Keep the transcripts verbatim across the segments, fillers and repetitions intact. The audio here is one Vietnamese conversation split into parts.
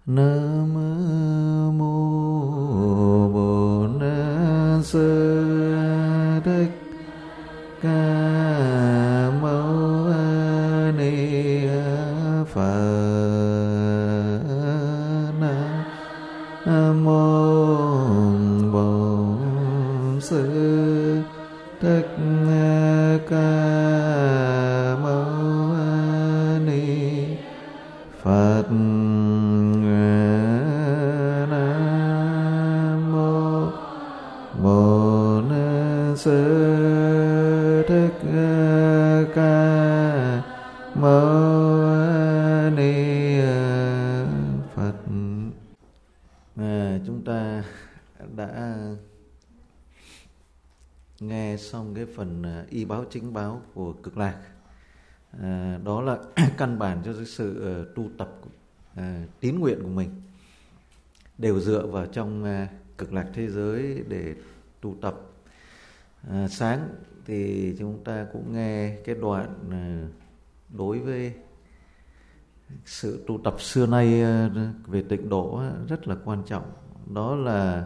Nam mô Bổn Sư Thích Ca Mâu Ni Phật. Nam mô Bổn Sư Thích Ca Mâu Ni Phật. Nam mô Bổn Sư Thích Ca Mâu Ni Phật. À, chúng ta đã nghe xong cái phần y báo chính báo của Cực Lạc. À, đó là căn bản cho sự uh, tu tập uh, tín nguyện của mình, đều dựa vào trong uh, Cực Lạc thế giới để tu tập. À, sáng thì chúng ta cũng nghe cái đoạn uh, đối với sự tu tập xưa nay uh, về tịnh độ uh, rất là quan trọng. Đó là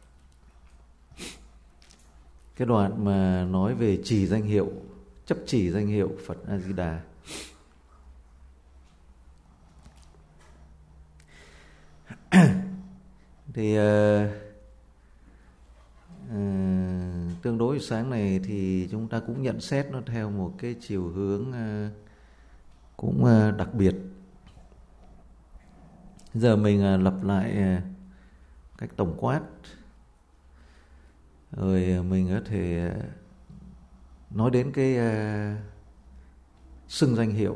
cái đoạn mà nói về trì danh hiệu, chấp trì danh hiệu Phật A Di Đà. Thì uh, uh, tương đối sáng này thì chúng ta cũng nhận xét nó theo một cái chiều hướng uh, cũng uh, đặc biệt. Giờ mình uh, lặp lại uh, cách tổng quát, rồi mình có thể uh, nói đến cái uh, xưng danh hiệu.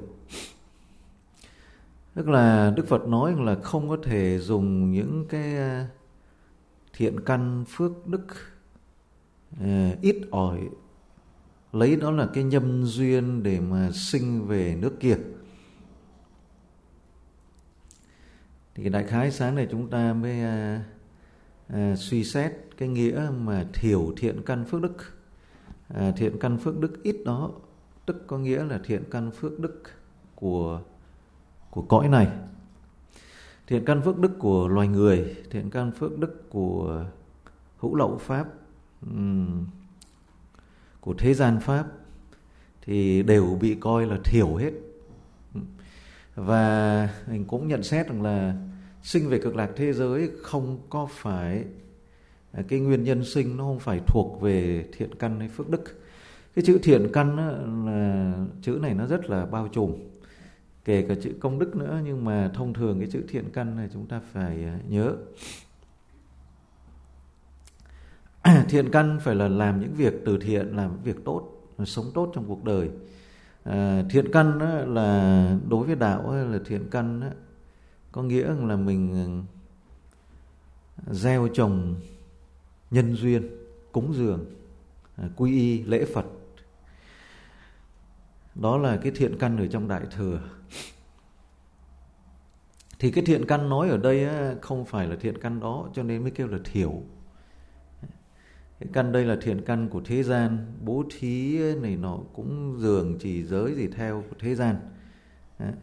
Tức là Đức Phật nói là không có thể dùng những cái uh, thiện căn phước đức uh, ít ỏi, lấy đó là cái nhân duyên để mà sinh về nước kia. Thì đại khái sáng này chúng ta mới uh, uh, suy xét cái nghĩa mà thiểu thiện căn phước đức. À, thiện căn phước đức ít đó, tức có nghĩa là thiện căn phước đức của của cõi này, thiện căn phước đức của loài người, thiện căn phước đức của hữu lậu pháp, um, của thế gian pháp, thì đều bị coi là thiểu hết. Và mình cũng nhận xét rằng là sinh về Cực Lạc thế giới không có phải, cái nguyên nhân sinh nó không phải thuộc về thiện căn hay phước đức. Cái chữ thiện căn á, là chữ này nó rất là bao trùm, kể cả chữ công đức nữa, nhưng mà thông thường cái chữ thiện căn này chúng ta phải nhớ. Thiện căn phải là làm những việc từ thiện, làm những việc tốt, sống tốt trong cuộc đời. À, thiện căn á, là đối với đạo á, là thiện căn á, có nghĩa là mình gieo trồng nhân duyên, cúng dường, quy y, lễ Phật. Đó là cái thiện căn ở trong Đại Thừa. Thì cái thiện căn nói ở đây á, không phải là thiện căn đó, cho nên mới kêu là thiểu. Cái căn đây là thiện căn của thế gian, bố thí này nọ, cúng dường, trì giới gì theo của thế gian. Đấy.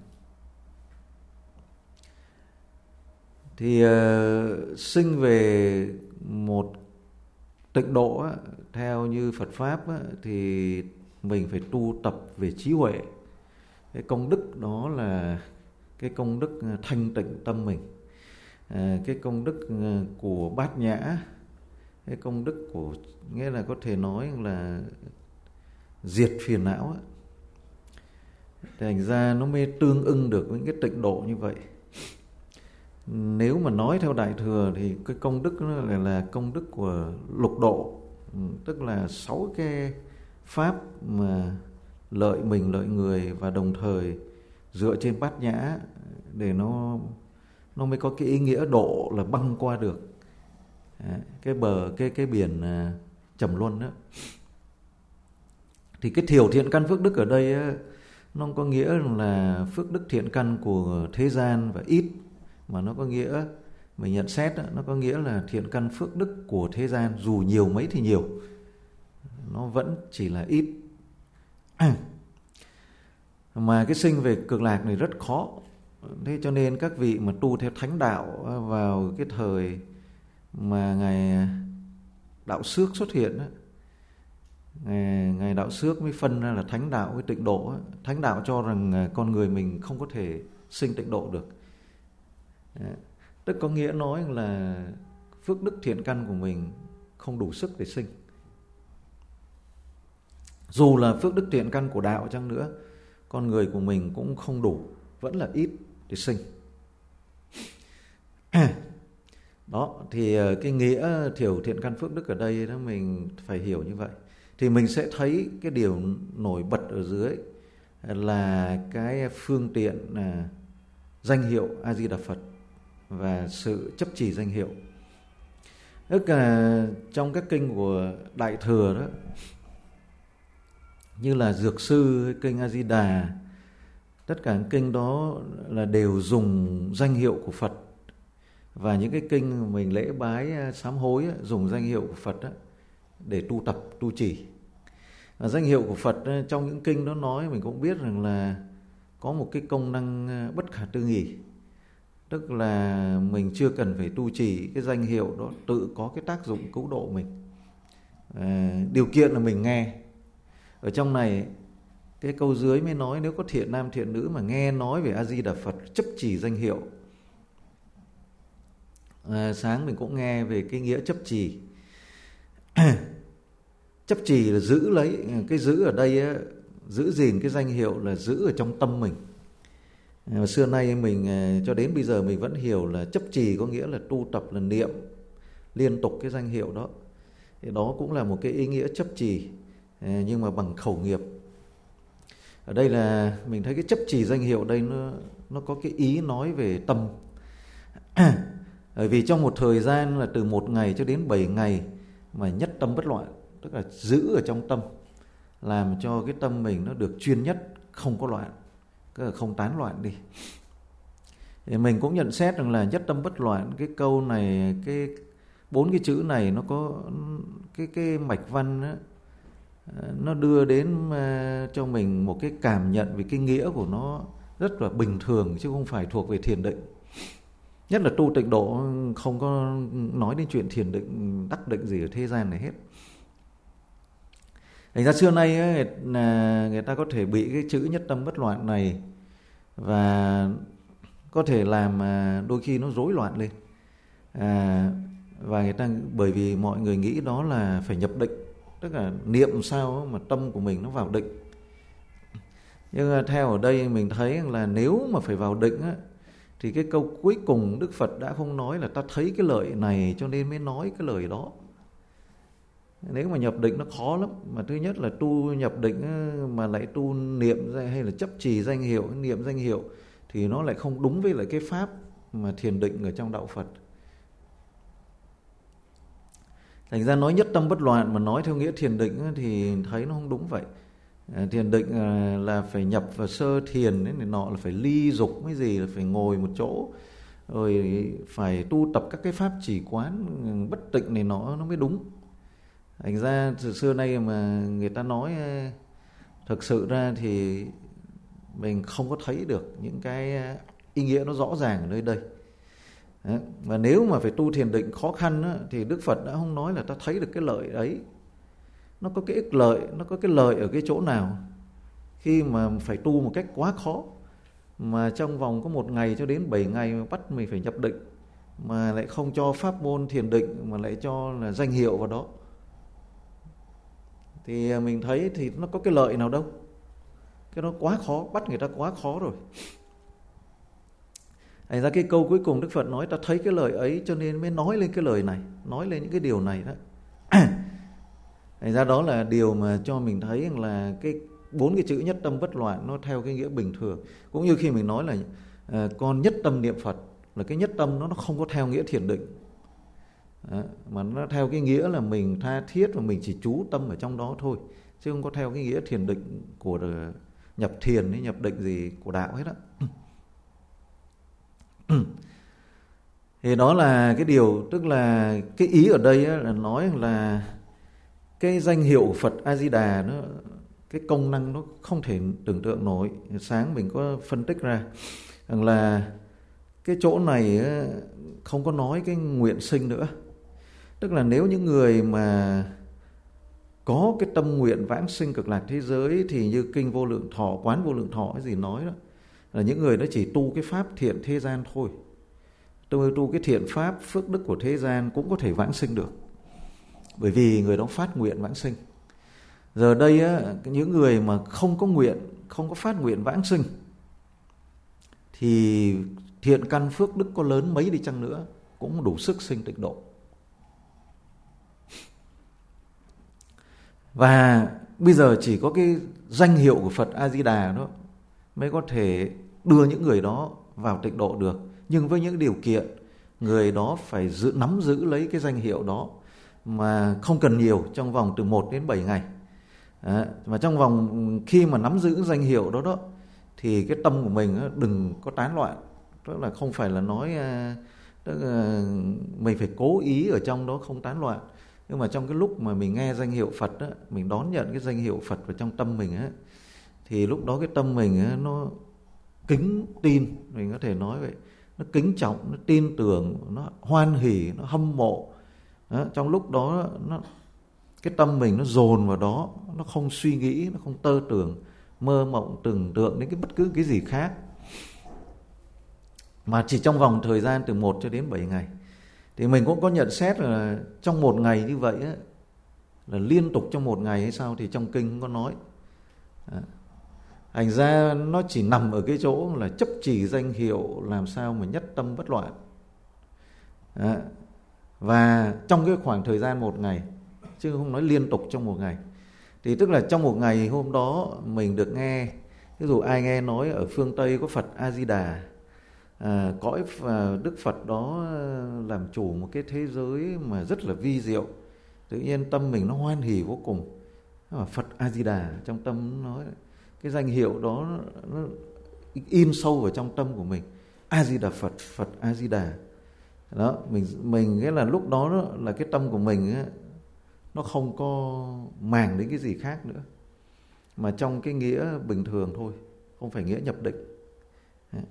Thì uh, sinh về một tịnh độ á, theo như Phật Pháp á, thì mình phải tu tập về trí huệ. Cái công đức đó là cái công đức thanh tịnh tâm mình, à, cái công đức của bát nhã, cái công đức của, nghĩa là có thể nói là diệt phiền não á. Thành ra nó mới tương ưng được với cái tịnh độ như vậy. Nếu mà nói theo Đại Thừa thì cái công đức nó là, là công đức của lục độ, tức là sáu cái pháp mà lợi mình, lợi người, và đồng thời dựa trên bát nhã để nó nó mới có cái ý nghĩa độ là băng qua được cái bờ cái cái biển trầm luân đó. Thì cái thiểu thiện căn phước đức ở đây á, nó không có nghĩa là phước đức thiện căn của thế gian và ít, mà nó có nghĩa, mình nhận xét đó, nó có nghĩa là thiện căn phước đức của thế gian dù nhiều mấy thì nhiều, nó vẫn chỉ là ít. Mà cái sinh về Cực Lạc này rất khó, Thế cho nên các vị mà tu theo thánh đạo vào cái thời mà Ngài Đạo Xước xuất hiện á, Ngài, Ngài Đạo Xước mới phân ra là thánh đạo với tịnh độ á. Thánh đạo cho rằng con người mình không có thể sinh tịnh độ được. Tức có nghĩa nói là phước đức thiện căn của mình không đủ sức để sinh. Dù là phước đức thiện căn của đạo chăng nữa, con người của mình cũng không đủ, vẫn là ít để sinh. Đó, thì cái nghĩa thiểu thiện căn phước đức ở đây đó mình phải hiểu như vậy. Thì mình sẽ thấy cái điều nổi bật ở dưới là cái phương tiện là danh hiệu A Di Đà Phật và sự chấp trì danh hiệu. Tức là trong các kinh của Đại Thừa đó, như là Dược Sư, kinh A Di Đà, tất cả những kinh đó là đều dùng danh hiệu của Phật. Và những cái kinh mình lễ bái sám hối dùng danh hiệu của Phật để tu tập, tu trì. Và danh hiệu của Phật trong những kinh đó nói mình cũng biết rằng là có một cái công năng bất khả tư nghị. Tức là mình chưa cần phải tu trì, cái danh hiệu đó tự có cái tác dụng cứu độ mình. À, điều kiện là mình nghe. Ở trong này cái câu dưới mới nói nếu có thiện nam thiện nữ mà nghe nói về A Di Đà Phật chấp trì danh hiệu. À, sáng mình cũng nghe về cái nghĩa chấp trì. Chấp trì là giữ lấy, cái giữ ở đây á, giữ gìn cái danh hiệu là giữ ở trong tâm mình. À, xưa nay mình cho đến bây giờ mình vẫn hiểu là chấp trì có nghĩa là tu tập, là niệm liên tục cái danh hiệu đó. Thì đó cũng là một cái ý nghĩa chấp trì, à, nhưng mà bằng khẩu nghiệp. Ở đây là mình thấy cái chấp trì danh hiệu đây nó, nó có cái ý nói về tâm. Bởi vì trong một thời gian là từ một ngày cho đến bảy ngày mà nhất tâm bất loạn, tức là giữ ở trong tâm, làm cho cái tâm mình nó được chuyên nhất, không có loạn, tức là không tán loạn đi. Thì mình cũng nhận xét rằng là nhất tâm bất loạn, cái câu này, cái bốn cái chữ này nó có cái cái mạch văn đó, nó đưa đến cho mình một cái cảm nhận về cái nghĩa của nó rất là bình thường chứ không phải thuộc về thiền định. Nhất là tu tịnh độ không có nói đến chuyện thiền định, đắc định gì ở thế gian này hết. Thành ra xưa nay ấy, người ta có thể bị cái chữ nhất tâm bất loạn này và có thể làm đôi khi nó rối loạn lên. À, và người ta bởi vì mọi người nghĩ đó là phải nhập định, tức là niệm sao mà tâm của mình nó vào định. Nhưng theo ở đây mình thấy là nếu mà phải vào định á, thì cái câu cuối cùng Đức Phật đã không nói là ta thấy cái lợi này cho nên mới nói cái lời đó. Nếu mà nhập định nó khó lắm. Mà thứ nhất là tu nhập định mà lại tu niệm hay là chấp trì danh hiệu, niệm danh hiệu thì nó lại không đúng với lại cái pháp mà thiền định ở trong đạo Phật. Thành ra nói nhất tâm bất loạn mà nói theo nghĩa thiền định thì thấy nó không đúng vậy. Thiền định là phải nhập vào sơ thiền ấy, này nọ là phải ly dục cái gì, là phải ngồi một chỗ rồi phải tu tập các cái pháp chỉ quán bất tịnh này nọ nó mới đúng. Thành ra từ xưa nay mà người ta nói thực sự ra thì mình không có thấy được những cái ý nghĩa nó rõ ràng ở nơi đây. Đấy. Và nếu mà phải tu thiền định khó khăn á, thì Đức Phật đã không nói là ta thấy được cái lợi ấy. Nó có cái ích lợi, nó có cái lợi ở cái chỗ nào khi mà phải tu một cách quá khó, mà trong vòng có một ngày cho đến bảy ngày mà bắt mình phải nhập định, mà lại không cho pháp môn thiền định mà lại cho là danh hiệu vào đó, thì mình thấy thì nó có cái lợi nào đâu. Cái nó quá khó, bắt người ta quá khó rồi. Thành ra cái câu cuối cùng Đức Phật nói ta thấy cái lời ấy cho nên mới nói lên cái lời này, nói lên những cái điều này đó. Thành ra đó là điều mà cho mình thấy là cái bốn cái chữ nhất tâm bất loạn nó theo cái nghĩa bình thường. Cũng như khi mình nói là à, con nhất tâm niệm Phật, là cái nhất tâm nó nó không có theo nghĩa thiền định, à, mà nó theo cái nghĩa là mình tha thiết và mình chỉ chú tâm ở trong đó thôi, chứ không có theo cái nghĩa thiền định của nhập thiền hay nhập định gì của đạo hết á. Thì đó là cái điều, tức là cái ý ở đây là nói là cái danh hiệu Phật A Di Đà nó, cái công năng nó không thể tưởng tượng nổi. Sáng mình có phân tích ra rằng là cái chỗ này không có nói cái nguyện sinh nữa. Tức là nếu những người mà có cái tâm nguyện vãng sinh cực lạc thế giới thì như kinh Vô Lượng Thọ, Quán Vô Lượng Thọ cái gì nói đó, là những người đó chỉ tu cái pháp thiện thế gian thôi. Tu, tu cái thiện pháp phước đức của thế gian cũng có thể vãng sinh được, bởi vì người đó phát nguyện vãng sinh. Giờ đây á, những người mà không có nguyện, không có phát nguyện vãng sinh thì thiện căn phước đức có lớn mấy đi chăng nữa cũng đủ sức sinh tịnh độ. Và bây giờ chỉ có cái danh hiệu của Phật A Di Đà đó mới có thể đưa những người đó vào tịnh độ được. Nhưng với những điều kiện người đó phải giữ, nắm giữ lấy cái danh hiệu đó, mà không cần nhiều, trong vòng từ một đến bảy ngày. Đó, mà trong vòng khi mà nắm giữ danh hiệu đó đó thì cái tâm của mình đừng có tán loạn. Tức là không phải là nói tức là mình phải cố ý ở trong đó không tán loạn. Nhưng mà trong cái lúc mà mình nghe danh hiệu Phật á, mình đón nhận cái danh hiệu Phật vào trong tâm mình á, thì lúc đó cái tâm mình á, nó kính tin, mình có thể nói vậy, nó kính trọng, nó tin tưởng, nó hoan hỉ, nó hâm mộ. Đó, trong lúc đó nó, cái tâm mình nó dồn vào đó, nó không suy nghĩ, nó không tơ tưởng, mơ mộng, tưởng tượng đến cái bất cứ cái gì khác, mà chỉ trong vòng thời gian từ một cho đến bảy ngày. Thì mình cũng có nhận xét là trong một ngày như vậy á, là liên tục trong một ngày hay sao thì trong kinh cũng có nói. Đó. Thành ra nó chỉ nằm ở cái chỗ là chấp trì danh hiệu làm sao mà nhất tâm bất loạn. Đó. Và trong cái khoảng thời gian một ngày, chứ không nói liên tục trong một ngày. Thì tức là trong một ngày hôm đó mình được nghe, ví dụ ai nghe nói ở phương Tây có Phật A Di Đà, à, cõi Đức Phật đó làm chủ một cái thế giới mà rất là vi diệu, tự nhiên tâm mình nó hoan hỉ vô cùng. Phật A Di Đà, trong tâm nói cái danh hiệu đó nó in sâu vào trong tâm của mình. A Di Đà Phật, Phật A Di Đà. Đó, mình mình nghĩa là lúc đó, đó là cái tâm của mình ấy, nó không có màng đến cái gì khác nữa, mà trong cái nghĩa bình thường thôi, không phải nghĩa nhập định. Đấy.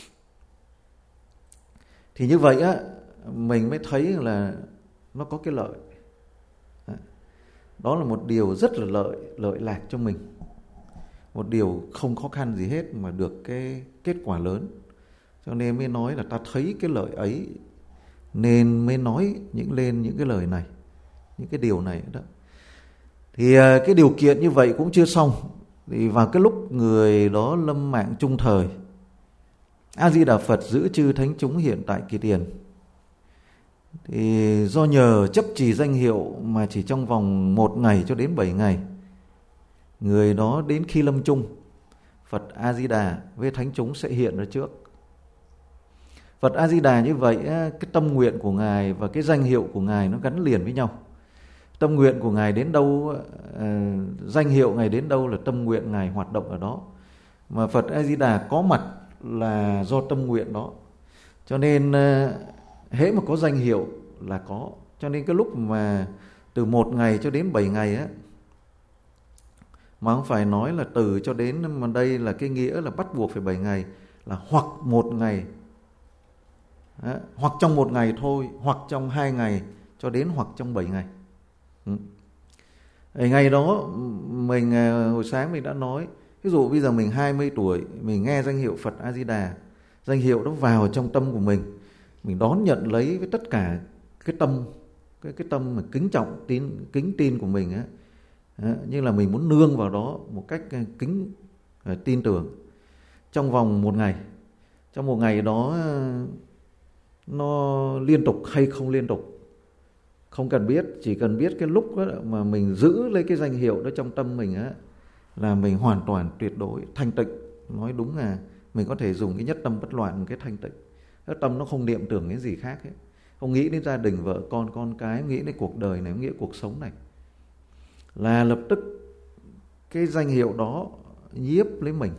Thì như vậy á, mình mới thấy là nó có cái lợi. Đó là một điều rất là lợi, lợi lạc cho mình. Một điều không khó khăn gì hết mà được cái kết quả lớn. Cho nên mới nói là ta thấy cái lợi ấy nên mới nói những lên những cái lời này, những cái điều này đó. Thì cái điều kiện như vậy cũng chưa xong. Thì vào cái lúc người đó lâm mạng chung thời, A Di Đà Phật giữ chư thánh chúng hiện tại kỳ tiền. Thì do nhờ chấp trì danh hiệu mà chỉ trong vòng một ngày cho đến bảy ngày, người đó đến khi lâm chung, Phật A Di Đà với thánh chúng sẽ hiện ra trước. Phật A Di Đà như vậy, cái tâm nguyện của Ngài và cái danh hiệu của Ngài nó gắn liền với nhau. Tâm nguyện của Ngài đến đâu, danh hiệu Ngài đến đâu là tâm nguyện Ngài hoạt động ở đó. Mà Phật A Di Đà có mặt là do tâm nguyện đó. Cho nên hễ mà có danh hiệu là có. Cho nên cái lúc mà từ một ngày cho đến bảy ngày á, mà không phải nói là từ cho đến, mà đây là cái nghĩa là bắt buộc phải bảy ngày, là hoặc một ngày, đó, hoặc trong một ngày thôi, hoặc trong hai ngày cho đến hoặc trong bảy ngày. Ừ. Ngày đó mình hồi sáng mình đã nói, ví dụ bây giờ mình hai mươi tuổi, mình nghe danh hiệu Phật A Di Đà, danh hiệu đó vào trong tâm của mình, mình đón nhận lấy với tất cả cái tâm, cái cái tâm mà kính trọng, tín kính tin của mình á, như là mình muốn nương vào đó một cách kính tin tưởng trong vòng một ngày. Trong một ngày đó nó liên tục hay không liên tục không cần biết, chỉ cần biết cái lúc đó mà mình giữ lấy cái danh hiệu đó trong tâm mình á, là mình hoàn toàn tuyệt đối thanh tịnh. Nói đúng là mình có thể dùng cái nhất tâm bất loạn, một cái thanh tịnh. Cái tâm nó không niệm tưởng cái gì khác ấy. Không nghĩ đến gia đình, vợ con, con cái, nghĩ đến cuộc đời này, nghĩ đến cuộc sống này, là lập tức cái danh hiệu đó nhiếp lấy mình.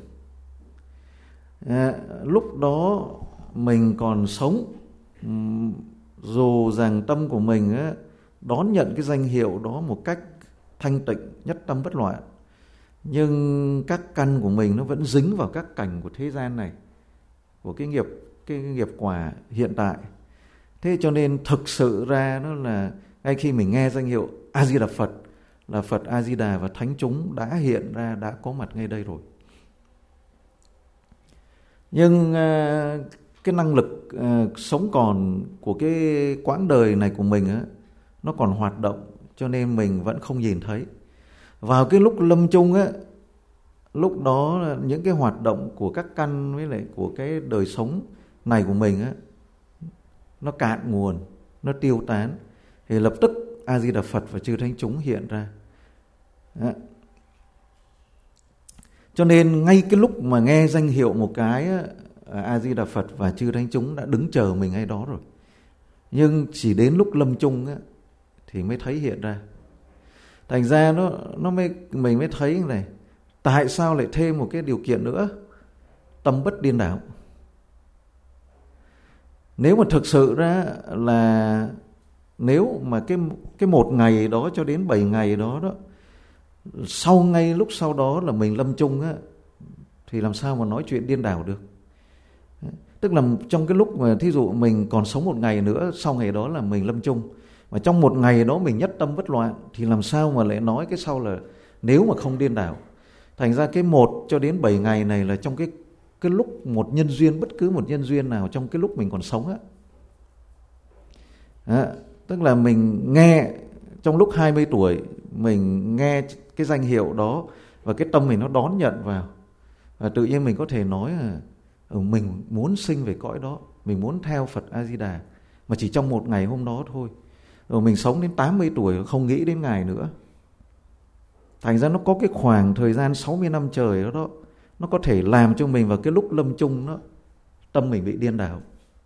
À, lúc đó mình còn sống, dù rằng tâm của mình á, đón nhận cái danh hiệu đó một cách thanh tịnh, nhất tâm bất loạn, nhưng các căn của mình nó vẫn dính vào các cảnh của thế gian này, của cái nghiệp cái nghiệp quả hiện tại. Thế cho nên thực sự ra nó là ngay khi mình nghe danh hiệu A Di Đà Phật là Phật A Di Đà và thánh chúng đã hiện ra, đã có mặt ngay đây rồi. Nhưng cái năng lực sống còn của cái quãng đời này của mình á, nó còn hoạt động, cho nên mình vẫn không nhìn thấy. Vào cái lúc lâm chung á, lúc đó những cái hoạt động của các căn với lại của cái đời sống này của mình á, nó cạn nguồn, nó tiêu tán, thì lập tức A Di Đà Phật và chư thánh chúng hiện ra. Đó. Cho nên ngay cái lúc mà nghe danh hiệu một cái, A Di Đà Phật và chư thánh chúng đã đứng chờ mình ngay đó rồi. Nhưng chỉ đến lúc lâm chung á, thì mới thấy hiện ra. Thành ra nó nó mới mình mới thấy này, tại sao lại thêm một cái điều kiện nữa, tâm bất điên đảo. Nếu mà thực sự ra là nếu mà cái cái một ngày đó cho đến bảy ngày đó đó, sau ngay lúc sau đó là mình lâm chung á, thì làm sao mà nói chuyện điên đảo được. Tức là trong cái lúc mà thí dụ mình còn sống một ngày nữa, sau ngày đó là mình lâm chung, mà trong một ngày đó mình nhất tâm bất loạn, thì làm sao mà lại nói cái sau là nếu mà không điên đảo. Thành ra cái một cho đến bảy ngày này là trong cái cái lúc một nhân duyên, bất cứ một nhân duyên nào trong cái lúc mình còn sống á. Đó, tức là mình nghe trong lúc hai mươi tuổi, mình nghe cái danh hiệu đó và cái tâm mình nó đón nhận vào, và tự nhiên mình có thể nói là mình muốn sinh về cõi đó, mình muốn theo Phật A Di Đà, mà chỉ trong một ngày hôm đó thôi. Rồi mình sống đến tám mươi tuổi không nghĩ đến ngày nữa. Thành ra nó có cái khoảng thời gian sáu mươi năm trời đó, đó nó có thể làm cho mình vào cái lúc lâm chung đó, tâm mình bị điên đảo.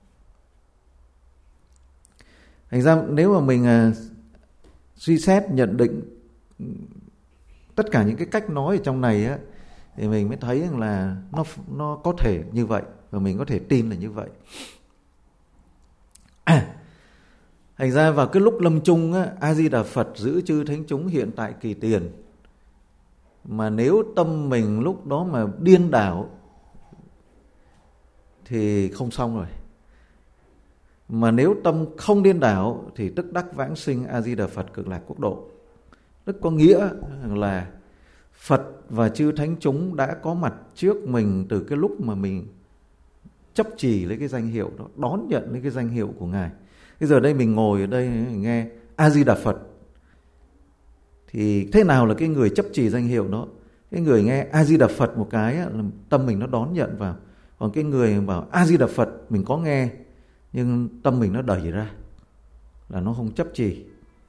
Thành ra nếu mà mình à, suy xét nhận định tất cả những cái cách nói ở trong này á, thì mình mới thấy rằng là nó nó có thể như vậy, và mình có thể tin là như vậy. À, thành ra vào cái lúc lâm chung á, A Di Đà Phật giữ chư thánh chúng hiện tại kỳ tiền. Mà nếu tâm mình lúc đó mà điên đảo thì không xong rồi. Mà nếu tâm không điên đảo thì tức đắc vãng sinh A Di Đà Phật Cực Lạc Quốc Độ. Tức có nghĩa là Phật và chư thánh chúng đã có mặt trước mình từ cái lúc mà mình chấp trì lấy cái danh hiệu đó, đón nhận lấy cái danh hiệu của Ngài. Bây giờ đây mình ngồi ở đây mình nghe A Di Đà Phật, thì thế nào là cái người chấp trì danh hiệu đó? Cái người nghe A Di Đà Phật một cái á, tâm mình nó đón nhận vào. Còn cái người bảo A Di Đà Phật mình có nghe nhưng tâm mình nó đẩy ra, là nó không chấp trì.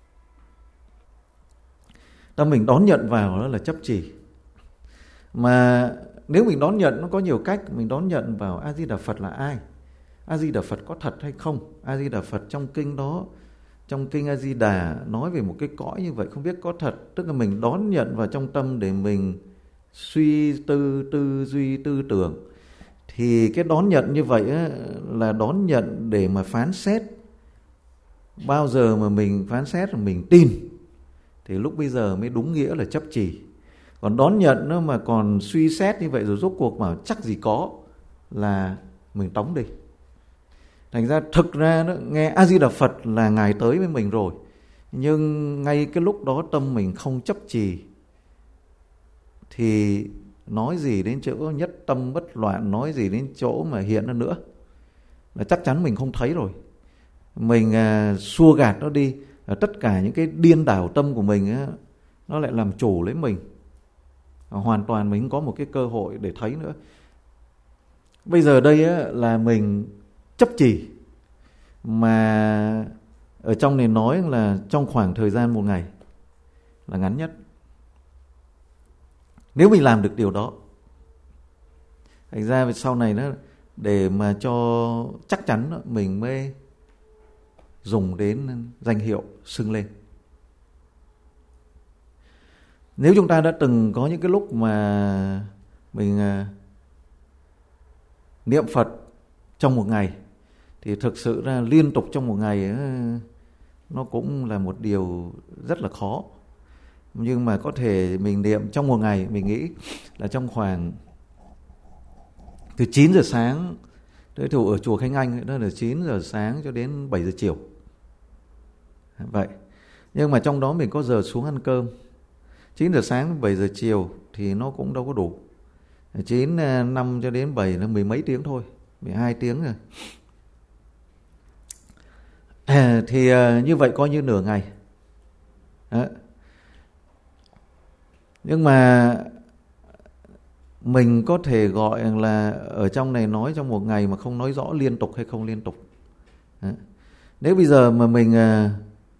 Tâm mình đón nhận vào đó là chấp trì. Mà nếu mình đón nhận nó có nhiều cách. Mình đón nhận vào A Di Đà Phật là ai, A Di Đà Phật có thật hay không. A Di Đà Phật trong kinh đó, trong kinh A Di Đà nói về một cái cõi như vậy, không biết có thật. Tức là mình đón nhận vào trong tâm để mình suy tư, tư duy, tư tưởng. Thì cái đón nhận như vậy á, là đón nhận để mà phán xét. Bao giờ mà mình phán xét là mình tin, thì lúc bây giờ mới đúng nghĩa là chấp trì. Còn đón nhận nó mà còn suy xét như vậy rồi rốt cuộc bảo chắc gì có, là mình tống đi. Thành ra thực ra đó, nghe A Di Đà Phật là Ngài tới với mình rồi, nhưng ngay cái lúc đó tâm mình không chấp trì, thì nói gì đến chỗ nhất tâm bất loạn, nói gì đến chỗ mà hiện ra nữa, là chắc chắn mình không thấy rồi. Mình à, xua gạt nó đi, tất cả những cái điên đảo tâm của mình á, nó lại làm chủ lấy mình. Hoàn toàn mình không có một cái cơ hội để thấy nữa. Bây giờ đây á, là mình chấp trì. Mà ở trong này nói là trong khoảng thời gian một ngày là ngắn nhất. Nếu mình làm được điều đó, thành ra sau này đó, để mà cho chắc chắn đó, mình mới dùng đến danh hiệu xưng lên. Nếu chúng ta đã từng có những cái lúc mà mình niệm Phật trong một ngày, thì thực sự ra liên tục trong một ngày nó cũng là một điều rất là khó. Nhưng mà có thể mình niệm trong một ngày, mình nghĩ là trong khoảng từ chín giờ sáng Thế thủ ở chùa Khánh Anh đó là chín giờ sáng cho đến bảy giờ chiều. Vậy. Nhưng mà trong đó mình có giờ xuống ăn cơm. chín giờ sáng đến bảy giờ chiều thì nó cũng đâu có đủ. chín, năm cho đến bảy là mười mấy tiếng thôi, mười hai tiếng rồi. À, thì uh, như vậy coi như nửa ngày. Đó. Nhưng mà mình có thể gọi là ở trong này nói trong một ngày mà không nói rõ liên tục hay không liên tục. Đó. Nếu bây giờ mà mình uh,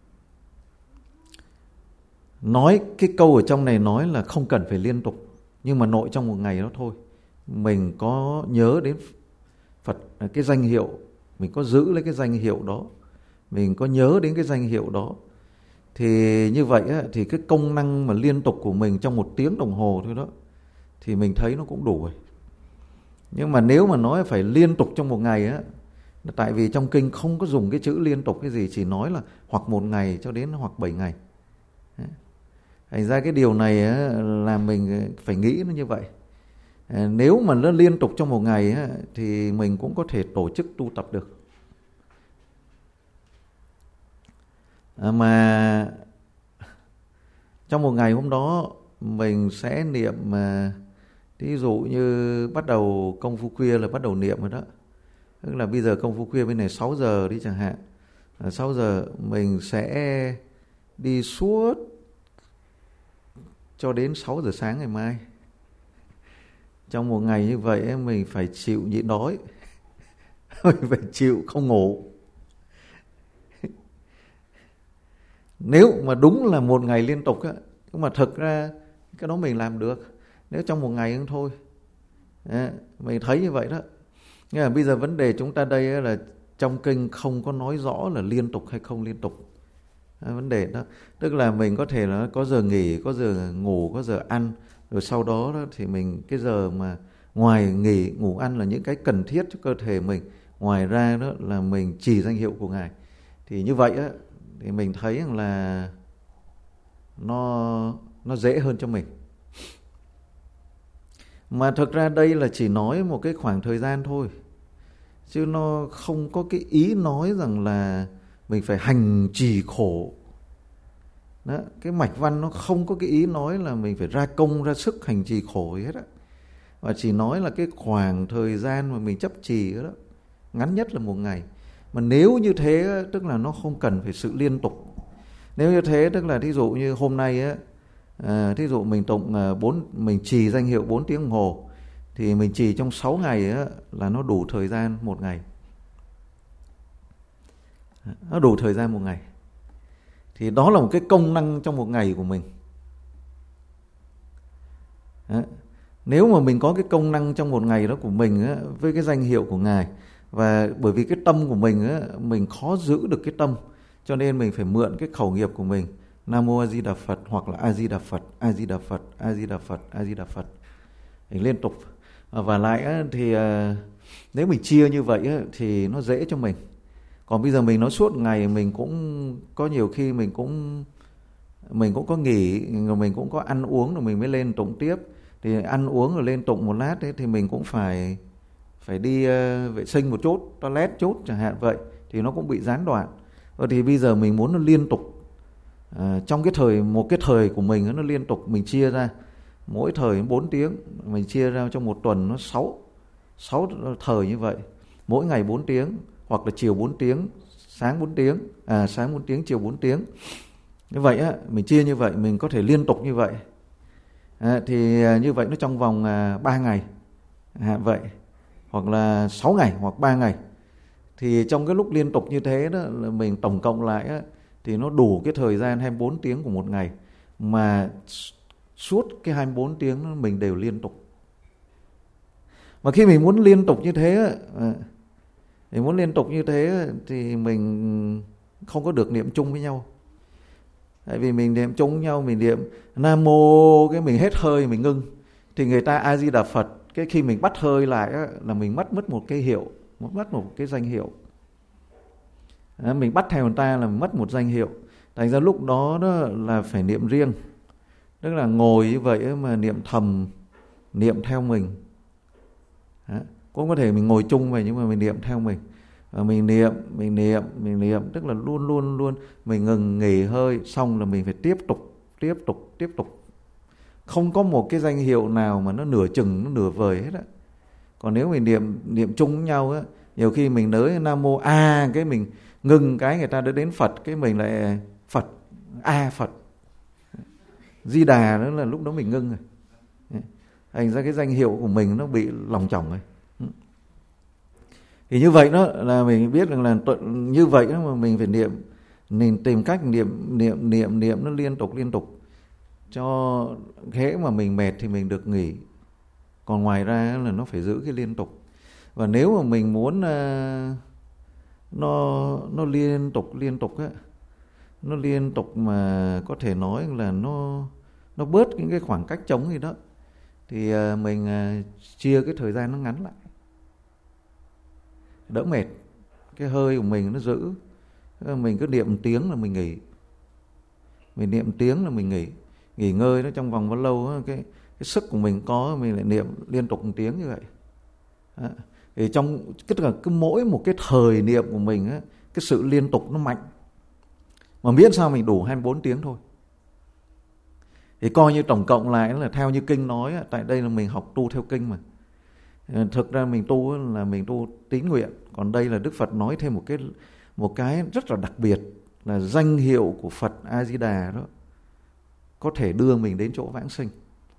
nói cái câu ở trong này nói là không cần phải liên tục, nhưng mà nội trong một ngày đó thôi, mình có nhớ đến Phật, cái danh hiệu, mình có giữ lấy cái danh hiệu đó, mình có nhớ đến cái danh hiệu đó, thì như vậy á, thì cái công năng mà liên tục của mình trong một tiếng đồng hồ thôi đó, thì mình thấy nó cũng đủ rồi. Nhưng mà nếu mà nói phải liên tục trong một ngày á, tại vì trong kinh không có dùng cái chữ liên tục cái gì, chỉ nói là hoặc một ngày cho đến hoặc bảy ngày. Thành ra cái điều này á, là mình phải nghĩ nó như vậy. À, nếu mà nó liên tục trong một ngày á, thì mình cũng có thể tổ chức tu tập được. À, mà trong một ngày hôm đó mình sẽ niệm, mà ví dụ như bắt đầu công phu khuya là bắt đầu niệm rồi đó. Tức là bây giờ công phu khuya bên này sáu giờ đi chẳng hạn. À, sáu giờ mình sẽ đi suốt cho đến sáu giờ sáng ngày mai. Trong một ngày như vậy mình phải chịu nhịn đói, mình phải chịu không ngủ. Nếu mà đúng là một ngày liên tục á, nhưng mà thực ra cái đó mình làm được nếu trong một ngày không thôi. À, mình thấy như vậy đó. Nhưng mà bây giờ vấn đề chúng ta đây là trong kinh không có nói rõ là liên tục hay không liên tục. À, vấn đề đó, tức là mình có thể là có giờ nghỉ, có giờ ngủ, có giờ ăn, rồi sau đó, đó thì mình cái giờ mà ngoài nghỉ, ngủ, ăn là những cái cần thiết cho cơ thể mình, ngoài ra đó là mình trì danh hiệu của Ngài. Thì như vậy á, thì mình thấy rằng là nó nó dễ hơn cho mình. Mà thực ra đây là chỉ nói một cái khoảng thời gian thôi, chứ nó không có cái ý nói rằng là mình phải hành trì khổ. Đó, cái mạch văn nó không có cái ý nói là mình phải ra công ra sức hành trì khổ gì hết á, và chỉ nói là cái khoảng thời gian mà mình chấp trì đó, ngắn nhất là một ngày. Mà nếu như thế tức là nó không cần phải sự liên tục. Nếu như thế tức là thí dụ như hôm nay á, à, thí dụ mình tụng à, bốn, mình trì danh hiệu bốn tiếng đồng hồ, thì mình trì trong sáu ngày á, là nó đủ thời gian một ngày. Nó đủ thời gian một ngày. Thì đó là một cái công năng trong một ngày của mình. Đó. Nếu mà mình có cái công năng trong một ngày đó của mình á, với cái danh hiệu của Ngài, và bởi vì cái tâm của mình á, mình khó giữ được cái tâm, cho nên mình phải mượn cái khẩu nghiệp của mình, Nam Mô A Di Đà Phật, hoặc là A Di Đà Phật, A Di Đà Phật, A Di Đà Phật, A Di Đà Phật, thì liên tục. Và lại á, thì nếu mình chia như vậy á, thì nó dễ cho mình. Còn bây giờ mình nói suốt ngày, mình cũng có nhiều khi mình cũng mình cũng có nghỉ, rồi mình cũng có ăn uống, rồi mình mới lên tụng tiếp. Thì ăn uống rồi lên tụng một lát ấy, thì mình cũng phải phải đi uh, vệ sinh một chút, toilet chút chẳng hạn vậy, thì nó cũng bị gián đoạn. Rồi thì bây giờ mình muốn nó liên tục, uh, trong cái thời một cái thời của mình nó liên tục, mình chia ra mỗi thời bốn tiếng, mình chia ra trong một tuần nó sáu sáu thời như vậy, mỗi ngày bốn tiếng, hoặc là chiều bốn tiếng, sáng bốn tiếng, à sáng bốn tiếng, chiều bốn tiếng. Như vậy á, mình chia như vậy, mình có thể liên tục như vậy. À, thì à, như vậy nó trong vòng à, ba ngày, à, vậy, hoặc là sáu ngày, hoặc ba ngày. Thì trong cái lúc liên tục như thế đó, là mình tổng cộng lại á, thì nó đủ cái thời gian hai mươi bốn tiếng của một ngày, mà suốt cái hai mươi bốn tiếng đó, mình đều liên tục. Mà khi mình muốn liên tục như thế, à, mình muốn liên tục như thế thì mình không có được niệm chung với nhau. Tại vì mình niệm chung với nhau, mình niệm Nam Mô, cái mình hết hơi mình ngưng, thì người ta A Di Đà Phật, cái khi mình bắt hơi lại á, là mình mất mất một cái hiệu, mất một cái danh hiệu. À, mình bắt theo người ta là mất một danh hiệu. Thành ra lúc đó, đó là phải niệm riêng, tức là ngồi như vậy mà niệm thầm, niệm theo mình. À, Cũng có thể mình ngồi chung vậy nhưng mà mình niệm theo mình. Và mình niệm, mình niệm, mình niệm, tức là luôn luôn luôn mình ngừng nghỉ hơi xong là mình phải tiếp tục, tiếp tục, tiếp tục. Không có một cái danh hiệu nào mà nó nửa chừng, nó nửa vời hết á. Còn nếu mình niệm niệm chung với nhau á, nhiều khi mình nói Nam Mô A, cái mình ngừng cái người ta đã đến Phật, cái mình lại Phật, A Phật. Di Đà đó là lúc đó mình ngưng rồi. Thành ra cái danh hiệu của mình nó bị lòng chỏng rồi. Thì như vậy đó là mình biết rằng là như vậy đó mà mình phải niệm, mình tìm cách niệm niệm niệm niệm nó liên tục liên tục cho hễ mà mình mệt thì mình được nghỉ. Còn ngoài ra là nó phải giữ cái liên tục. Và nếu mà mình muốn uh, nó nó liên tục liên tục á, nó liên tục mà có thể nói là nó nó bớt những cái khoảng cách trống gì đó thì uh, mình uh, chia cái thời gian nó ngắn lại, đỡ mệt. Cái hơi của mình nó giữ, mình cứ niệm một tiếng là mình nghỉ, mình niệm một tiếng là mình nghỉ, nghỉ ngơi nó trong vòng bao lâu đó, cái cái sức của mình có, mình lại niệm liên tục một tiếng như vậy. Đó. Thì trong tức là cứ mỗi một cái thời niệm của mình á, cái sự liên tục nó mạnh, mà miễn sao mình đủ hai mươi bốn tiếng thôi. Thì coi như tổng cộng lại là theo như kinh nói, tại đây là mình học tu theo kinh mà. Thực ra mình tu là mình tu tín nguyện, còn đây là Đức Phật nói thêm một cái một cái rất là đặc biệt là danh hiệu của Phật A Di Đà đó có thể đưa mình đến chỗ vãng sinh.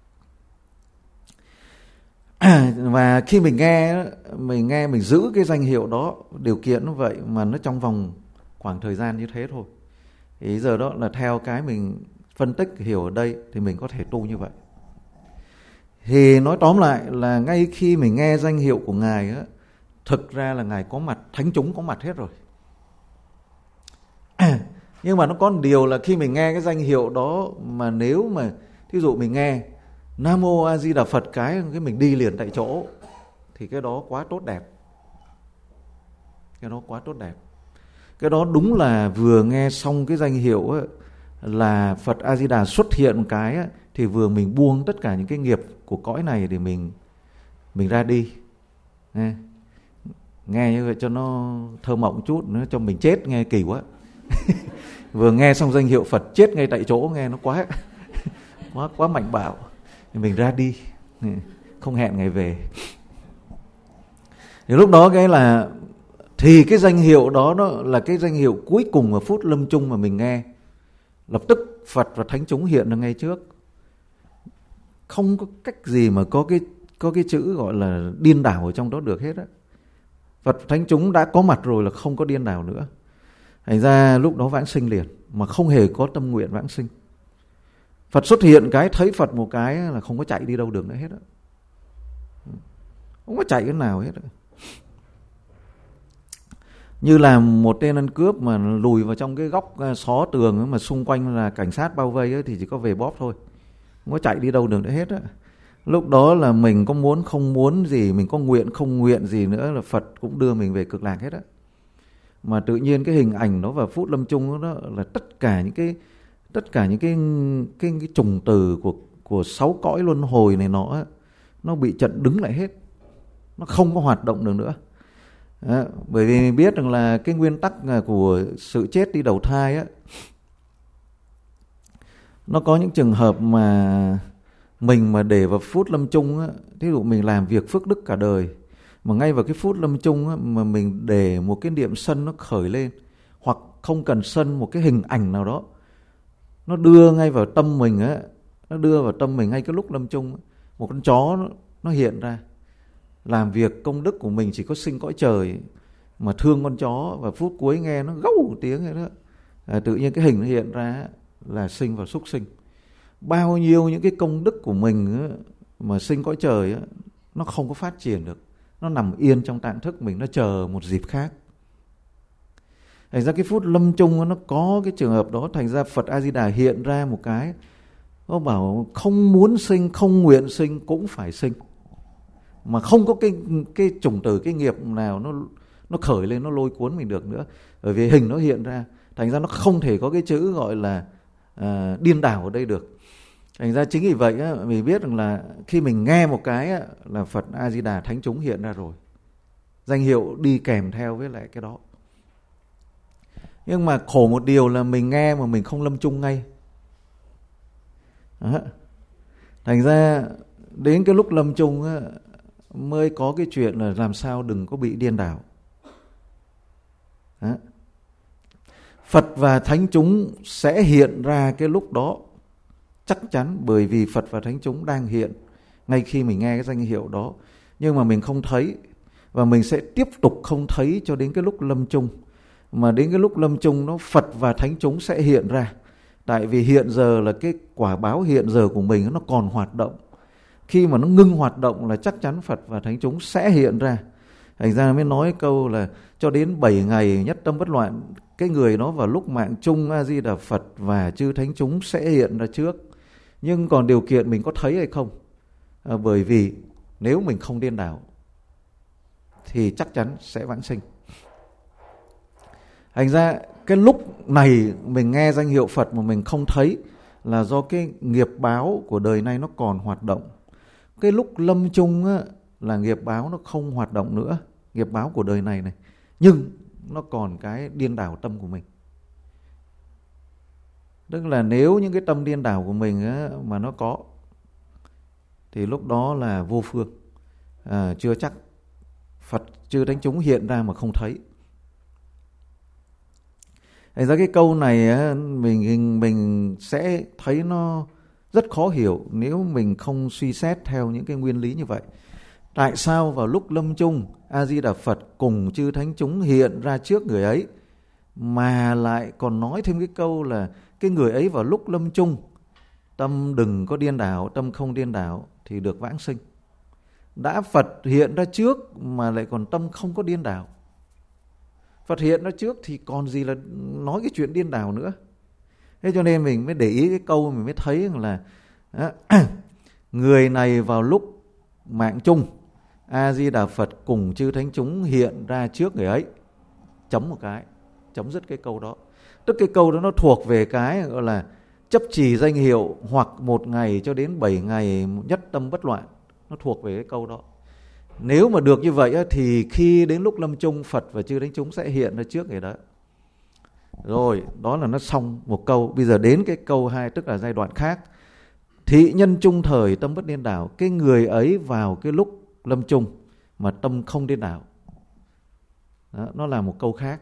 Và khi mình nghe mình nghe mình giữ cái danh hiệu đó, điều kiện nó vậy mà nó trong vòng khoảng thời gian như thế thôi. Thì giờ đó là theo cái mình phân tích hiểu ở đây thì mình có thể tu như vậy. Thì nói tóm lại là ngay khi mình nghe danh hiệu của Ngài á, thực ra là Ngài có mặt, thánh chúng có mặt hết rồi. Nhưng mà nó có một điều là khi mình nghe cái danh hiệu đó, mà nếu mà thí dụ mình nghe Nam Mô A Di Đà Phật cái cái mình đi liền tại chỗ thì cái đó quá tốt đẹp. Cái đó quá tốt đẹp. Cái đó đúng là vừa nghe xong cái danh hiệu ấy, là Phật A Di Đà xuất hiện một cái ấy, thì vừa mình buông tất cả những cái nghiệp của cõi này để mình mình ra đi. Nghe, nghe như vậy cho nó thơ mộng chút, nó cho mình chết nghe kỳ quá. Vừa nghe xong danh hiệu Phật chết ngay tại chỗ, nghe nó quá quá quá mạnh bạo. Thì mình ra đi, không hẹn ngày về. Thì lúc đó cái là thì cái danh hiệu đó đó là cái danh hiệu cuối cùng ở phút lâm chung mà mình nghe. Lập tức Phật và thánh chúng hiện ra ngay trước. Không có cách gì mà có cái có cái chữ gọi là điên đảo ở trong đó được hết á. Phật thánh chúng đã có mặt rồi là không có điên đảo nữa. Thành ra lúc đó vãng sinh liền, mà không hề có tâm nguyện vãng sinh. Phật xuất hiện cái, thấy Phật một cái là không có chạy đi đâu được nữa hết á. Không có chạy cái nào hết á. Như là một tên ăn cướp mà lùi vào trong cái góc xó tường mà xung quanh là cảnh sát bao vây ấy, thì chỉ có về bóp thôi, không có chạy đi đâu được nữa hết á. Lúc đó là mình có muốn không muốn gì, mình có nguyện không nguyện gì nữa là Phật cũng đưa mình về cực lạc hết á. Mà tự nhiên cái hình ảnh đó vào phút lâm chung đó là tất cả những cái tất cả những cái cái, cái trùng từ của của sáu cõi luân hồi này nọ, nó bị chặn đứng lại hết, nó không có hoạt động được nữa. Đó, bởi vì mình biết rằng là cái nguyên tắc của sự chết đi đầu thai á, nó có những trường hợp mà mình mà để vào phút lâm chung á, thí dụ mình làm việc phước đức cả đời, mà ngay vào cái phút lâm chung á, mà mình để một cái niệm sân nó khởi lên, hoặc không cần sân, một cái hình ảnh nào đó nó đưa ngay vào tâm mình á, nó đưa vào tâm mình ngay cái lúc lâm chung á, một con chó nó, nó hiện ra. Làm việc công đức của mình chỉ có sinh cõi trời mà thương con chó, và phút cuối nghe nó gâu một tiếng ấy đó, à, tự nhiên cái hình nó hiện ra là sinh vào súc sinh. Bao nhiêu những cái công đức của mình á, mà sinh cõi trời á, nó không có phát triển được, nó nằm yên trong tạng thức mình, nó chờ một dịp khác. Thành ra cái phút lâm chung á, nó có cái trường hợp đó. Thành ra Phật A Di Đà hiện ra một cái, nó bảo không muốn sinh, không nguyện sinh cũng phải sinh, mà không có cái cái chủng tử, cái nghiệp nào nó nó khởi lên, nó lôi cuốn mình được nữa, bởi vì hình nó hiện ra. Thành ra nó không thể có cái chữ gọi là à, điên đảo ở đây được. Thành ra chính vì vậy á, mình biết rằng là khi mình nghe một cái á, là Phật A Di Đà thánh chúng hiện ra rồi. danh hiệu đi kèm theo với lại cái đó. Nhưng mà khổ một điều là mình nghe mà mình không lâm chung ngay. Đó. Thành ra đến cái lúc lâm chung á, mới có cái chuyện là làm sao đừng có bị điên đảo. Đó. Phật và thánh chúng sẽ hiện ra cái lúc đó chắc chắn, bởi vì Phật và thánh chúng đang hiện ngay khi mình nghe cái danh hiệu đó, nhưng mà mình không thấy, và mình sẽ tiếp tục không thấy cho đến cái lúc lâm chung. Mà đến cái lúc lâm chung nó Phật và thánh chúng sẽ hiện ra. Tại vì hiện giờ là cái quả báo hiện giờ của mình nó còn hoạt động. Khi mà nó ngưng hoạt động là chắc chắn Phật và thánh chúng sẽ hiện ra. Thành ra mới nói câu là cho đến bảy ngày nhất tâm bất loạn, cái người đó vào lúc mạng chung A Di Đà Phật và chư thánh chúng sẽ hiện ra trước. Nhưng còn điều kiện mình có thấy hay không? À, bởi vì nếu mình không điên đảo thì chắc chắn sẽ vãng sinh. Thành ra cái lúc này mình nghe danh hiệu Phật mà mình không thấy là do cái nghiệp báo của đời này nó còn hoạt động. Cái lúc lâm chung á, là nghiệp báo nó không hoạt động nữa, nghiệp báo của đời này này, nhưng nó còn cái điên đảo tâm của mình. Tức là nếu những cái tâm điên đảo của mình á, mà nó có thì lúc đó là vô phương, à, chưa chắc Phật chư thánh chúng hiện ra mà không thấy. Thành ra cái câu này á, mình mình sẽ thấy nó rất khó hiểu nếu mình không suy xét theo những cái nguyên lý như vậy. Tại sao vào lúc lâm chung A Di Đà Phật cùng chư thánh chúng hiện ra trước người ấy, mà lại còn nói thêm cái câu là cái người ấy vào lúc lâm chung tâm đừng có điên đảo, tâm không điên đảo thì được vãng sinh. Đã Phật hiện ra trước mà lại còn tâm không có điên đảo, Phật hiện ra trước thì còn gì là nói cái chuyện điên đảo nữa. Thế cho nên mình mới để ý cái câu, mình mới thấy là à, người này vào lúc mạng chung A Di Đà Phật cùng chư thánh chúng hiện ra trước người ấy, chấm một cái, chấm dứt cái câu đó. Tức cái câu đó nó thuộc về cái gọi là chấp trì danh hiệu hoặc một ngày cho đến bảy ngày nhất tâm bất loạn, nó thuộc về cái câu đó. Nếu mà được như vậy thì khi đến lúc lâm chung Phật và chư thánh chúng sẽ hiện ra trước người đó. Rồi, đó là nó xong một câu. Bây giờ đến cái câu hai, tức là giai đoạn khác. Thị nhân chung thời tâm bất điên đảo, cái người ấy vào cái lúc lâm chung mà tâm không điên đảo. Đó, nó là một câu khác.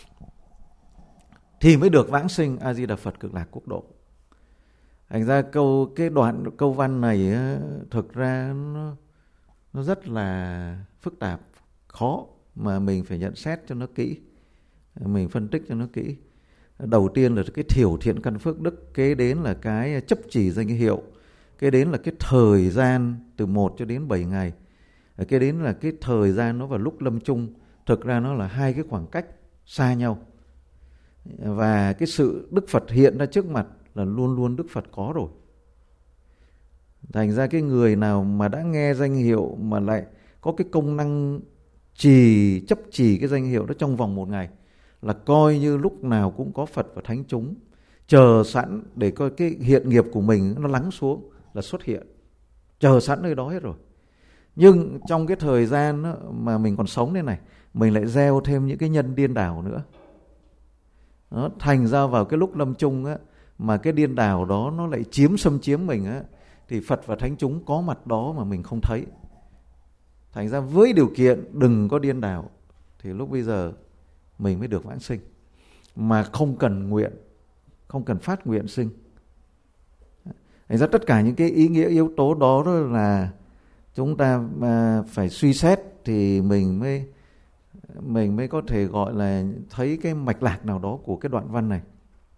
Thì mới được vãng sinh A Di Đà Phật Cực Lạc Quốc Độ. Thành ra câu cái đoạn câu văn này thực ra nó nó rất là phức tạp, khó mà mình phải nhận xét cho nó kỹ, mình phân tích cho nó kỹ. Đầu tiên là cái thiểu thiện căn phước đức, kế đến là cái chấp trì danh hiệu, kế đến là cái thời gian từ một cho đến bảy ngày, kế đến là cái thời gian nó vào lúc lâm chung. Thực ra nó là hai cái khoảng cách xa nhau. Và cái sự Đức Phật hiện ra trước mặt là luôn luôn Đức Phật có rồi. Thành ra cái người nào mà đã nghe danh hiệu mà lại có cái công năng trì, chấp trì cái danh hiệu đó trong vòng một ngày là coi như lúc nào cũng có Phật và thánh chúng chờ sẵn để coi cái hiện nghiệp của mình nó lắng xuống là xuất hiện, chờ sẵn nơi đó hết rồi. Nhưng trong cái thời gian đó mà mình còn sống đây này, mình lại gieo thêm những cái nhân điên đảo nữa. Đó, thành ra vào cái lúc lâm chung á, mà cái điên đảo đó nó lại chiếm xâm chiếm mình á, thì Phật và thánh chúng có mặt đó mà mình không thấy. Thành ra với điều kiện đừng có điên đảo thì lúc bây giờ mình mới được vãng sinh, mà không cần nguyện, không cần phát nguyện sinh. Thành ra tất cả những cái ý nghĩa yếu tố đó, đó là chúng ta phải suy xét thì mình mới mình mới có thể gọi là thấy cái mạch lạc nào đó của cái đoạn văn này.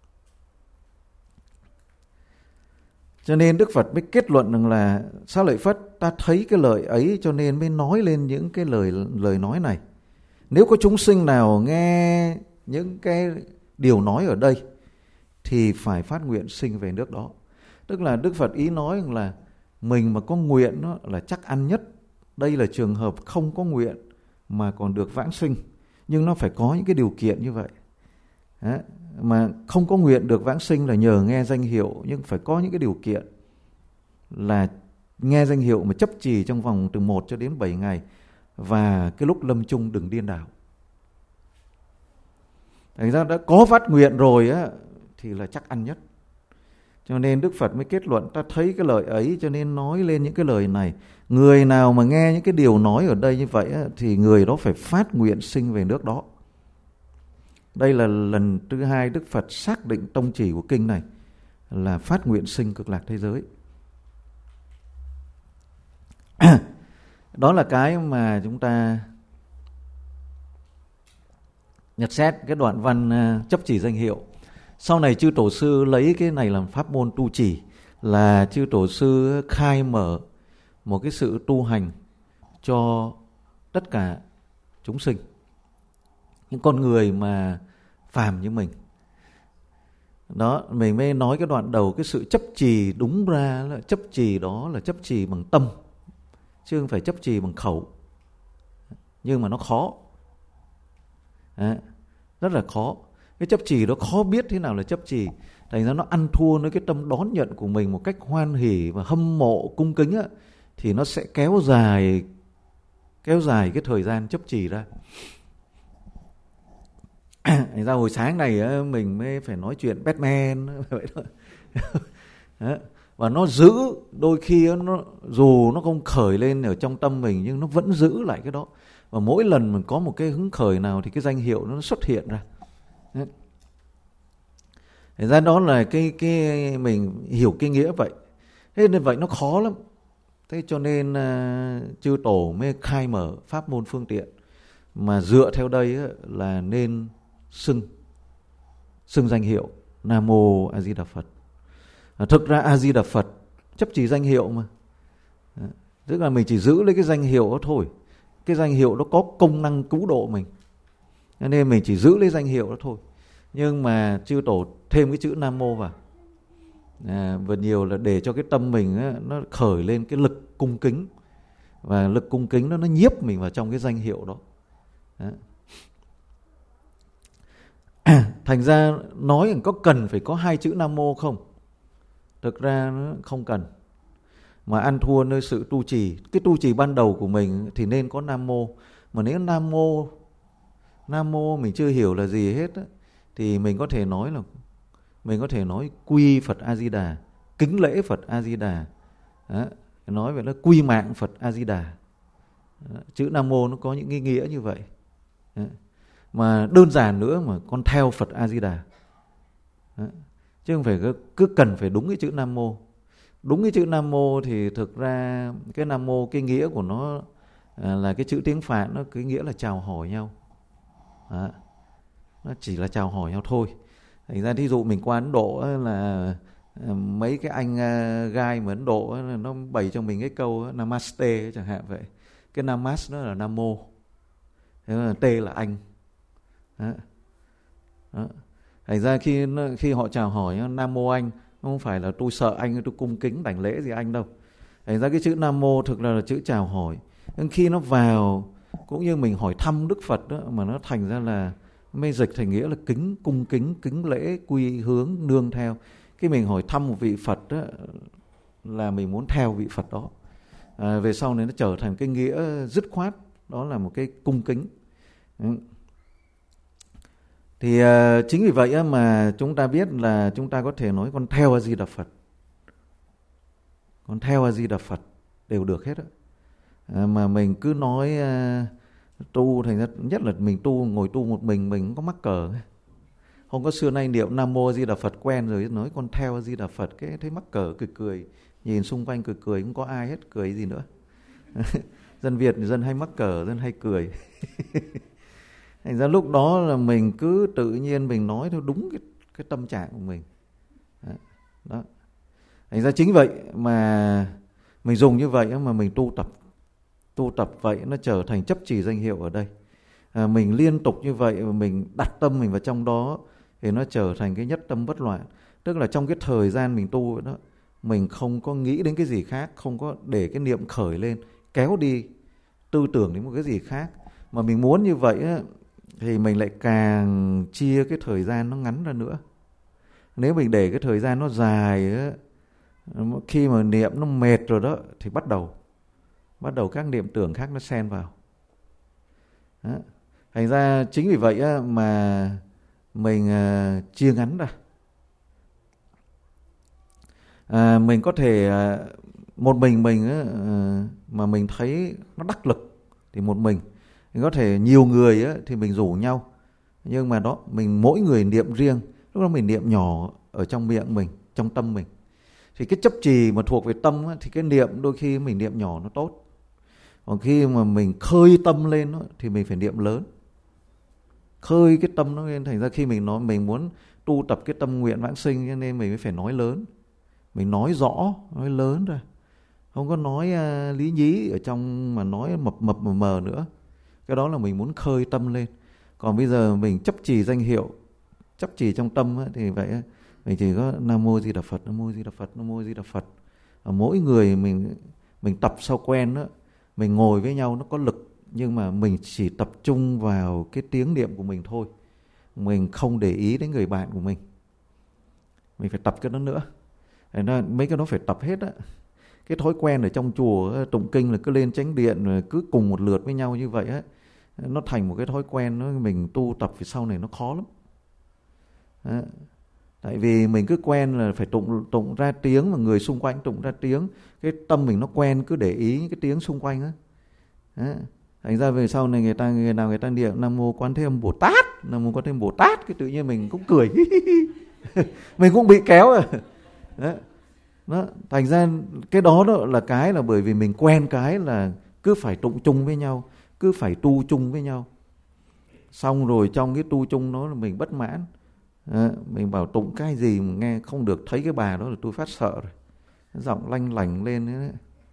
Cho nên Đức Phật mới kết luận rằng là sao lợi Phất, ta thấy cái lời ấy cho nên mới nói lên những cái lời lời nói này. Nếu có chúng sinh nào nghe những cái điều nói ở đây thì phải phát nguyện sinh về nước đó. Tức là Đức Phật ý nói rằng là mình mà có nguyện đó là chắc ăn nhất. Đây là trường hợp không có nguyện mà còn được vãng sinh, nhưng nó phải có những cái điều kiện như vậy. Đấy. Mà không có nguyện được vãng sinh là nhờ nghe danh hiệu, nhưng phải có những cái điều kiện là nghe danh hiệu mà chấp trì trong vòng từ một cho đến bảy ngày, và cái lúc lâm chung đừng điên đảo. Thành ra đã có phát nguyện rồi á thì là chắc ăn nhất. Cho nên Đức Phật mới kết luận, ta thấy cái lời ấy cho nên nói lên những cái lời này. Người nào mà nghe những cái điều nói ở đây như vậy á, thì người đó phải phát nguyện sinh về nước đó. Đây là lần thứ hai Đức Phật xác định tông chỉ của kinh này là phát nguyện sinh cực lạc thế giới. Đó là cái mà chúng ta nhặt xét cái đoạn văn chấp chỉ danh hiệu. Sau này chư tổ sư lấy cái này làm pháp môn tu trì, là chư tổ sư khai mở một cái sự tu hành cho tất cả chúng sinh, những con người mà phàm như mình. Đó, mình mới nói cái đoạn đầu, cái sự chấp trì đúng ra là chấp trì đó là chấp trì bằng tâm, chứ không phải chấp trì bằng khẩu. Nhưng mà nó khó, à, rất là khó. Cái chấp trì đó khó biết thế nào là chấp trì. Thành ra nó ăn thua với cái tâm đón nhận của mình một cách hoan hỉ và hâm mộ cung kính á, thì nó sẽ kéo dài kéo dài cái thời gian chấp trì ra. Thành ra hồi sáng này á, mình mới phải nói chuyện Batman vậy thôi. Đó. Và nó giữ, đôi khi nó dù nó không khởi lên ở trong tâm mình nhưng nó vẫn giữ lại cái đó. Và mỗi lần mình có một cái hứng khởi nào thì cái danh hiệu nó xuất hiện ra. Thành ra đó là cái cái mình hiểu cái nghĩa vậy. Thế nên vậy nó khó lắm. Thế cho nên uh, chư tổ mới khai mở pháp môn phương tiện. Mà dựa theo đây á, là nên xưng xưng danh hiệu Nam Mô A Di Đà Phật. À, thực ra A Di Đà Phật chấp chỉ danh hiệu mà. À, tức là mình chỉ giữ lấy cái danh hiệu đó thôi. Cái danh hiệu đó có công năng cứu độ mình, cho nên mình chỉ giữ lấy danh hiệu đó thôi. Nhưng mà chư tổ thêm cái chữ Nam Mô vào, à, và nhiều là để cho cái tâm mình á, nó khởi lên cái lực cung kính. Và lực cung kính đó nó nhiếp mình vào trong cái danh hiệu đó. Đó. Thành ra nói có cần phải có hai chữ Nam Mô không? Thực ra nó không cần. Mà ăn thua nơi sự tu trì. Cái tu trì ban đầu của mình thì nên có Nam Mô. Mà nếu Nam Mô Nam Mô mình chưa hiểu là gì hết á, thì mình có thể nói là mình có thể nói quy Phật A Di Đà, kính lễ Phật A Di Đà. Đó. Nói vậy là quy mạng Phật A Di Đà. Đó. Chữ Nam Mô nó có những cái nghĩa như vậy. Đó. Mà đơn giản nữa mà con theo Phật A Di Đà. Đó. Chứ không phải cứ cần phải đúng cái chữ Nam Mô. Đúng cái chữ Nam Mô thì thực ra cái Nam Mô, cái nghĩa của nó là cái chữ tiếng Phạn, nó cái nghĩa là chào hỏi nhau. Đó. Nó chỉ là chào hỏi nhau thôi. Thành ra thí dụ mình qua Ấn Độ là mấy cái anh gai mà Ấn Độ nó bày cho mình cái câu Namaste chẳng hạn vậy. Cái Namas nó là Nam Mô, T là anh. Đó. Đó. Thành ra khi khi họ chào hỏi Nam Mô anh, không phải là tôi sợ anh, tôi cung kính đảnh lễ gì anh đâu. Thành ra cái chữ Nam Mô thực ra là chữ chào hỏi. Nhưng khi nó vào cũng như mình hỏi thăm Đức Phật đó, mà nó thành ra là mới dịch thành nghĩa là kính, cung kính, kính lễ, quy hướng, nương theo. Khi mình hỏi thăm một vị Phật đó, là mình muốn theo vị Phật đó. À, về sau này nó trở thành cái nghĩa dứt khoát, đó là một cái cung kính. Ừ. Thì uh, chính vì vậy mà chúng ta biết là chúng ta có thể nói con theo A Di Đà Phật, con theo A Di Đà Phật đều được hết á. À, mà mình cứ nói uh, tu, thành ra nhất là mình tu, ngồi tu một mình mình có mắc cờ. Không có xưa nay niệm Nam Mô A Di Đà Phật quen rồi, nói con theo A Di Đà Phật cái thấy mắc cờ, cười cười, nhìn xung quanh cười cười, không có ai hết, cười gì nữa. Dân Việt dân hay mắc cờ, dân hay cười. Thành ra lúc đó là mình cứ tự nhiên mình nói theo đúng cái, cái tâm trạng của mình. Đó. Thành ra chính vậy mà mình dùng như vậy mà mình tu tập. Tu tập vậy nó trở thành chấp trì danh hiệu ở đây. À, mình liên tục như vậy mà mình đặt tâm mình vào trong đó thì nó trở thành cái nhất tâm bất loạn. Tức là trong cái thời gian mình tu đó, mình không có nghĩ đến cái gì khác, không có để cái niệm khởi lên, kéo đi tư tưởng đến một cái gì khác. Mà mình muốn như vậy á, thì mình lại càng chia cái thời gian nó ngắn ra nữa. Nếu mình để cái thời gian nó dài á, khi mà niệm nó mệt rồi đó thì bắt đầu bắt đầu các niệm tưởng khác nó xen vào. Đó. Thành ra chính vì vậy á, mà mình uh, chia ngắn ra. À, mình có thể uh, một mình mình á, uh, mà mình thấy nó đắc lực thì một mình. Mình có thể nhiều người á, thì mình rủ nhau. Nhưng mà đó, mình mỗi người niệm riêng. Lúc đó mình niệm nhỏ ở trong miệng mình, trong tâm mình. Thì cái chấp trì mà thuộc về tâm á, thì cái niệm đôi khi mình niệm nhỏ nó tốt. Còn khi mà mình khơi tâm lên á, thì mình phải niệm lớn. Khơi cái tâm nó lên. Thành ra khi mình nói mình muốn tu tập cái tâm nguyện vãng sinh, cho nên mình mới phải nói lớn. Mình nói rõ, nói lớn ra. Không có nói uh, lý nhí ở trong mà nói mập mập mờ mờ nữa. Cái đó là mình muốn khơi tâm lên. Còn bây giờ mình chấp trì danh hiệu, chấp trì trong tâm á, thì vậy á, mình chỉ có Nam Mô Di Đà Phật, Nam Mô Di Đà Phật, Nam Mô Di Đà Phật. Ở mỗi người mình mình tập sau quen đó, mình ngồi với nhau nó có lực, nhưng mà mình chỉ tập trung vào cái tiếng niệm của mình thôi. Mình không để ý đến người bạn của mình. Mình phải tập cái đó nữa. Đó, mấy cái đó phải tập hết á. Cái thói quen ở trong chùa tụng kinh là cứ lên chánh điện rồi cứ cùng một lượt với nhau như vậy á, nó thành một cái thói quen, nó mình tu tập vì sau này nó khó lắm. Đó. Tại vì mình cứ quen là phải tụng tụng ra tiếng mà người xung quanh tụng ra tiếng, cái tâm mình nó quen cứ để ý những cái tiếng xung quanh á. Đó. Thành ra về sau này người ta người nào người ta niệm Nam Mô Quán Thế Âm Bồ Tát, Nam Mô Quán Thế Âm Bồ Tát, cái tự nhiên mình cũng cười. Mình cũng bị kéo rồi. Đó. Đó. Thành ra cái đó, đó là cái là bởi vì mình quen cái là cứ phải tụng chung với nhau, cứ phải tu chung với nhau. Xong rồi trong cái tu chung đó là mình bất mãn. À, mình bảo tụng cái gì mà nghe không được, thấy cái bà đó là tôi phát sợ rồi. Giọng lanh lành lên đấy.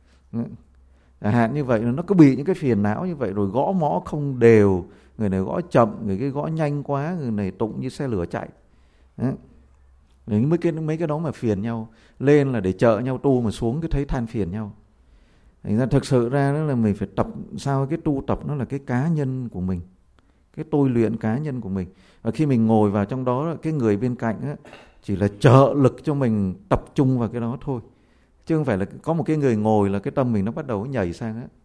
À, hạn như vậy nó cứ bị những cái phiền não như vậy, rồi gõ mõ không đều, người này gõ chậm, người kia gõ nhanh quá, người này tụng như xe lửa chạy. Đó. Mấy cái, mấy cái đó mà phiền nhau. Lên là để trợ nhau tu, mà xuống cứ thấy than phiền nhau. Thành ra thực sự ra đó là mình phải tập sao cái tu tập nó là cái cá nhân của mình, cái tôi luyện cá nhân của mình. Và khi mình ngồi vào trong đó, cái người bên cạnh á, chỉ là trợ lực cho mình tập trung vào cái đó thôi. Chứ không phải là có một cái người ngồi là cái tâm mình nó bắt đầu nhảy sang á.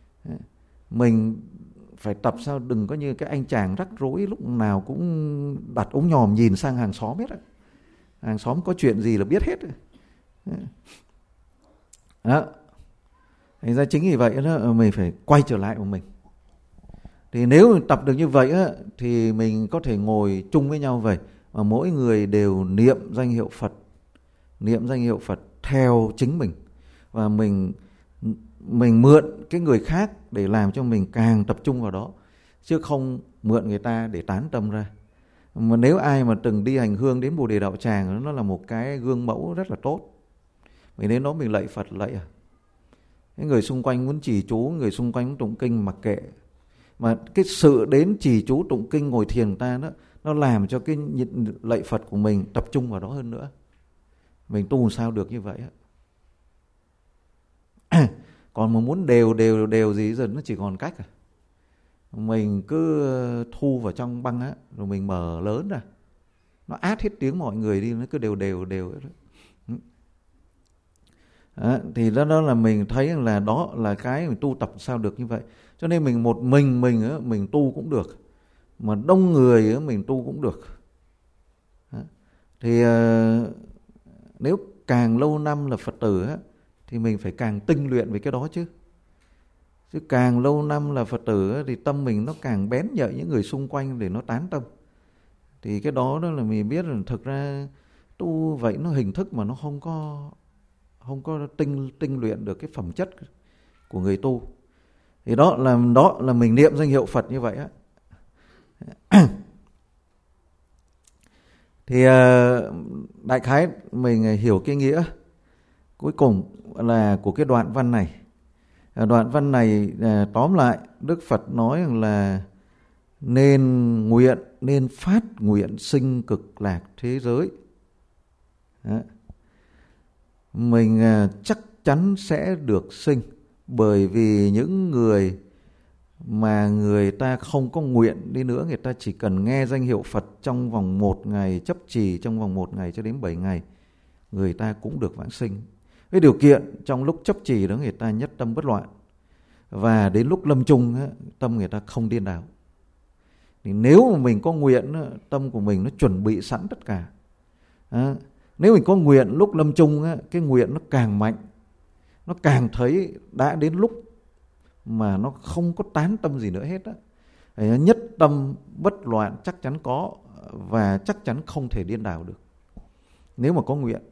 Mình phải tập sao đừng có như cái anh chàng rắc rối lúc nào cũng đặt ống nhòm nhìn sang hàng xóm hết á. Hàng xóm có chuyện gì là biết hết. Đó. Thành ra chính vì vậy đó, mình phải quay trở lại của mình. Thì nếu mình tập được như vậy á, thì mình có thể ngồi chung với nhau vậy, mà mỗi người đều niệm danh hiệu Phật, niệm danh hiệu Phật theo chính mình, và mình mình mượn cái người khác để làm cho mình càng tập trung vào đó, chứ không mượn người ta để tán tâm ra. Mà nếu ai mà từng đi hành hương đến Bồ Đề Đạo Tràng, nó là một cái gương mẫu rất là tốt. Vì đến đó mình lạy Phật lạy à, cái người xung quanh muốn trì chú, người xung quanh muốn tụng kinh mặc kệ. Mà cái sự đến trì chú tụng kinh ngồi thiền ta đó, nó làm cho cái lạy Phật của mình tập trung vào đó hơn nữa. Mình tu sao được như vậy á. Còn mà muốn đều đều đều gì giờ nó chỉ còn cách à. Mình cứ thu vào trong băng á, rồi mình mở lớn ra, nó át hết tiếng mọi người đi, nó cứ đều đều đều đó. Đó, thì đó, đó là mình thấy là đó là cái mình tu tập sao được như vậy. Cho nên mình một mình mình á, mình tu cũng được, mà đông người á, mình tu cũng được. Đó. Thì uh, nếu càng lâu năm là Phật tử á, thì mình phải càng tinh luyện về cái đó chứ. Chứ càng lâu năm là Phật tử á, thì tâm mình nó càng bén nhạy những người xung quanh để nó tán tâm. Thì cái đó đó là mình biết là thực ra tu vậy nó hình thức mà nó không có không có tinh tinh luyện được cái phẩm chất của người tu. Thì đó là đó là mình niệm danh hiệu Phật như vậy á. Thì đại khái mình hiểu cái nghĩa cuối cùng là của cái đoạn văn này. Đoạn văn này tóm lại Đức Phật nói rằng là nên nguyện, nên phát nguyện sinh cực lạc thế giới. Đó. Mình chắc chắn sẽ được sinh, bởi vì những người mà người ta không có nguyện đi nữa, người ta chỉ cần nghe danh hiệu Phật trong vòng một ngày, chấp trì trong vòng một ngày cho đến bảy ngày, người ta cũng được vãng sinh. Với điều kiện trong lúc chấp trì đó người ta nhất tâm bất loạn. và đến lúc lâm chung á, tâm người ta không điên đảo. Thì nếu mà mình có nguyện á, tâm của mình nó chuẩn bị sẵn tất cả. À, nếu mình có nguyện lúc lâm chung á, cái nguyện nó càng mạnh, nó càng thấy đã đến lúc mà nó không có tán tâm gì nữa hết á. Nhất tâm bất loạn chắc chắn có, và chắc chắn không thể điên đảo được nếu mà có nguyện.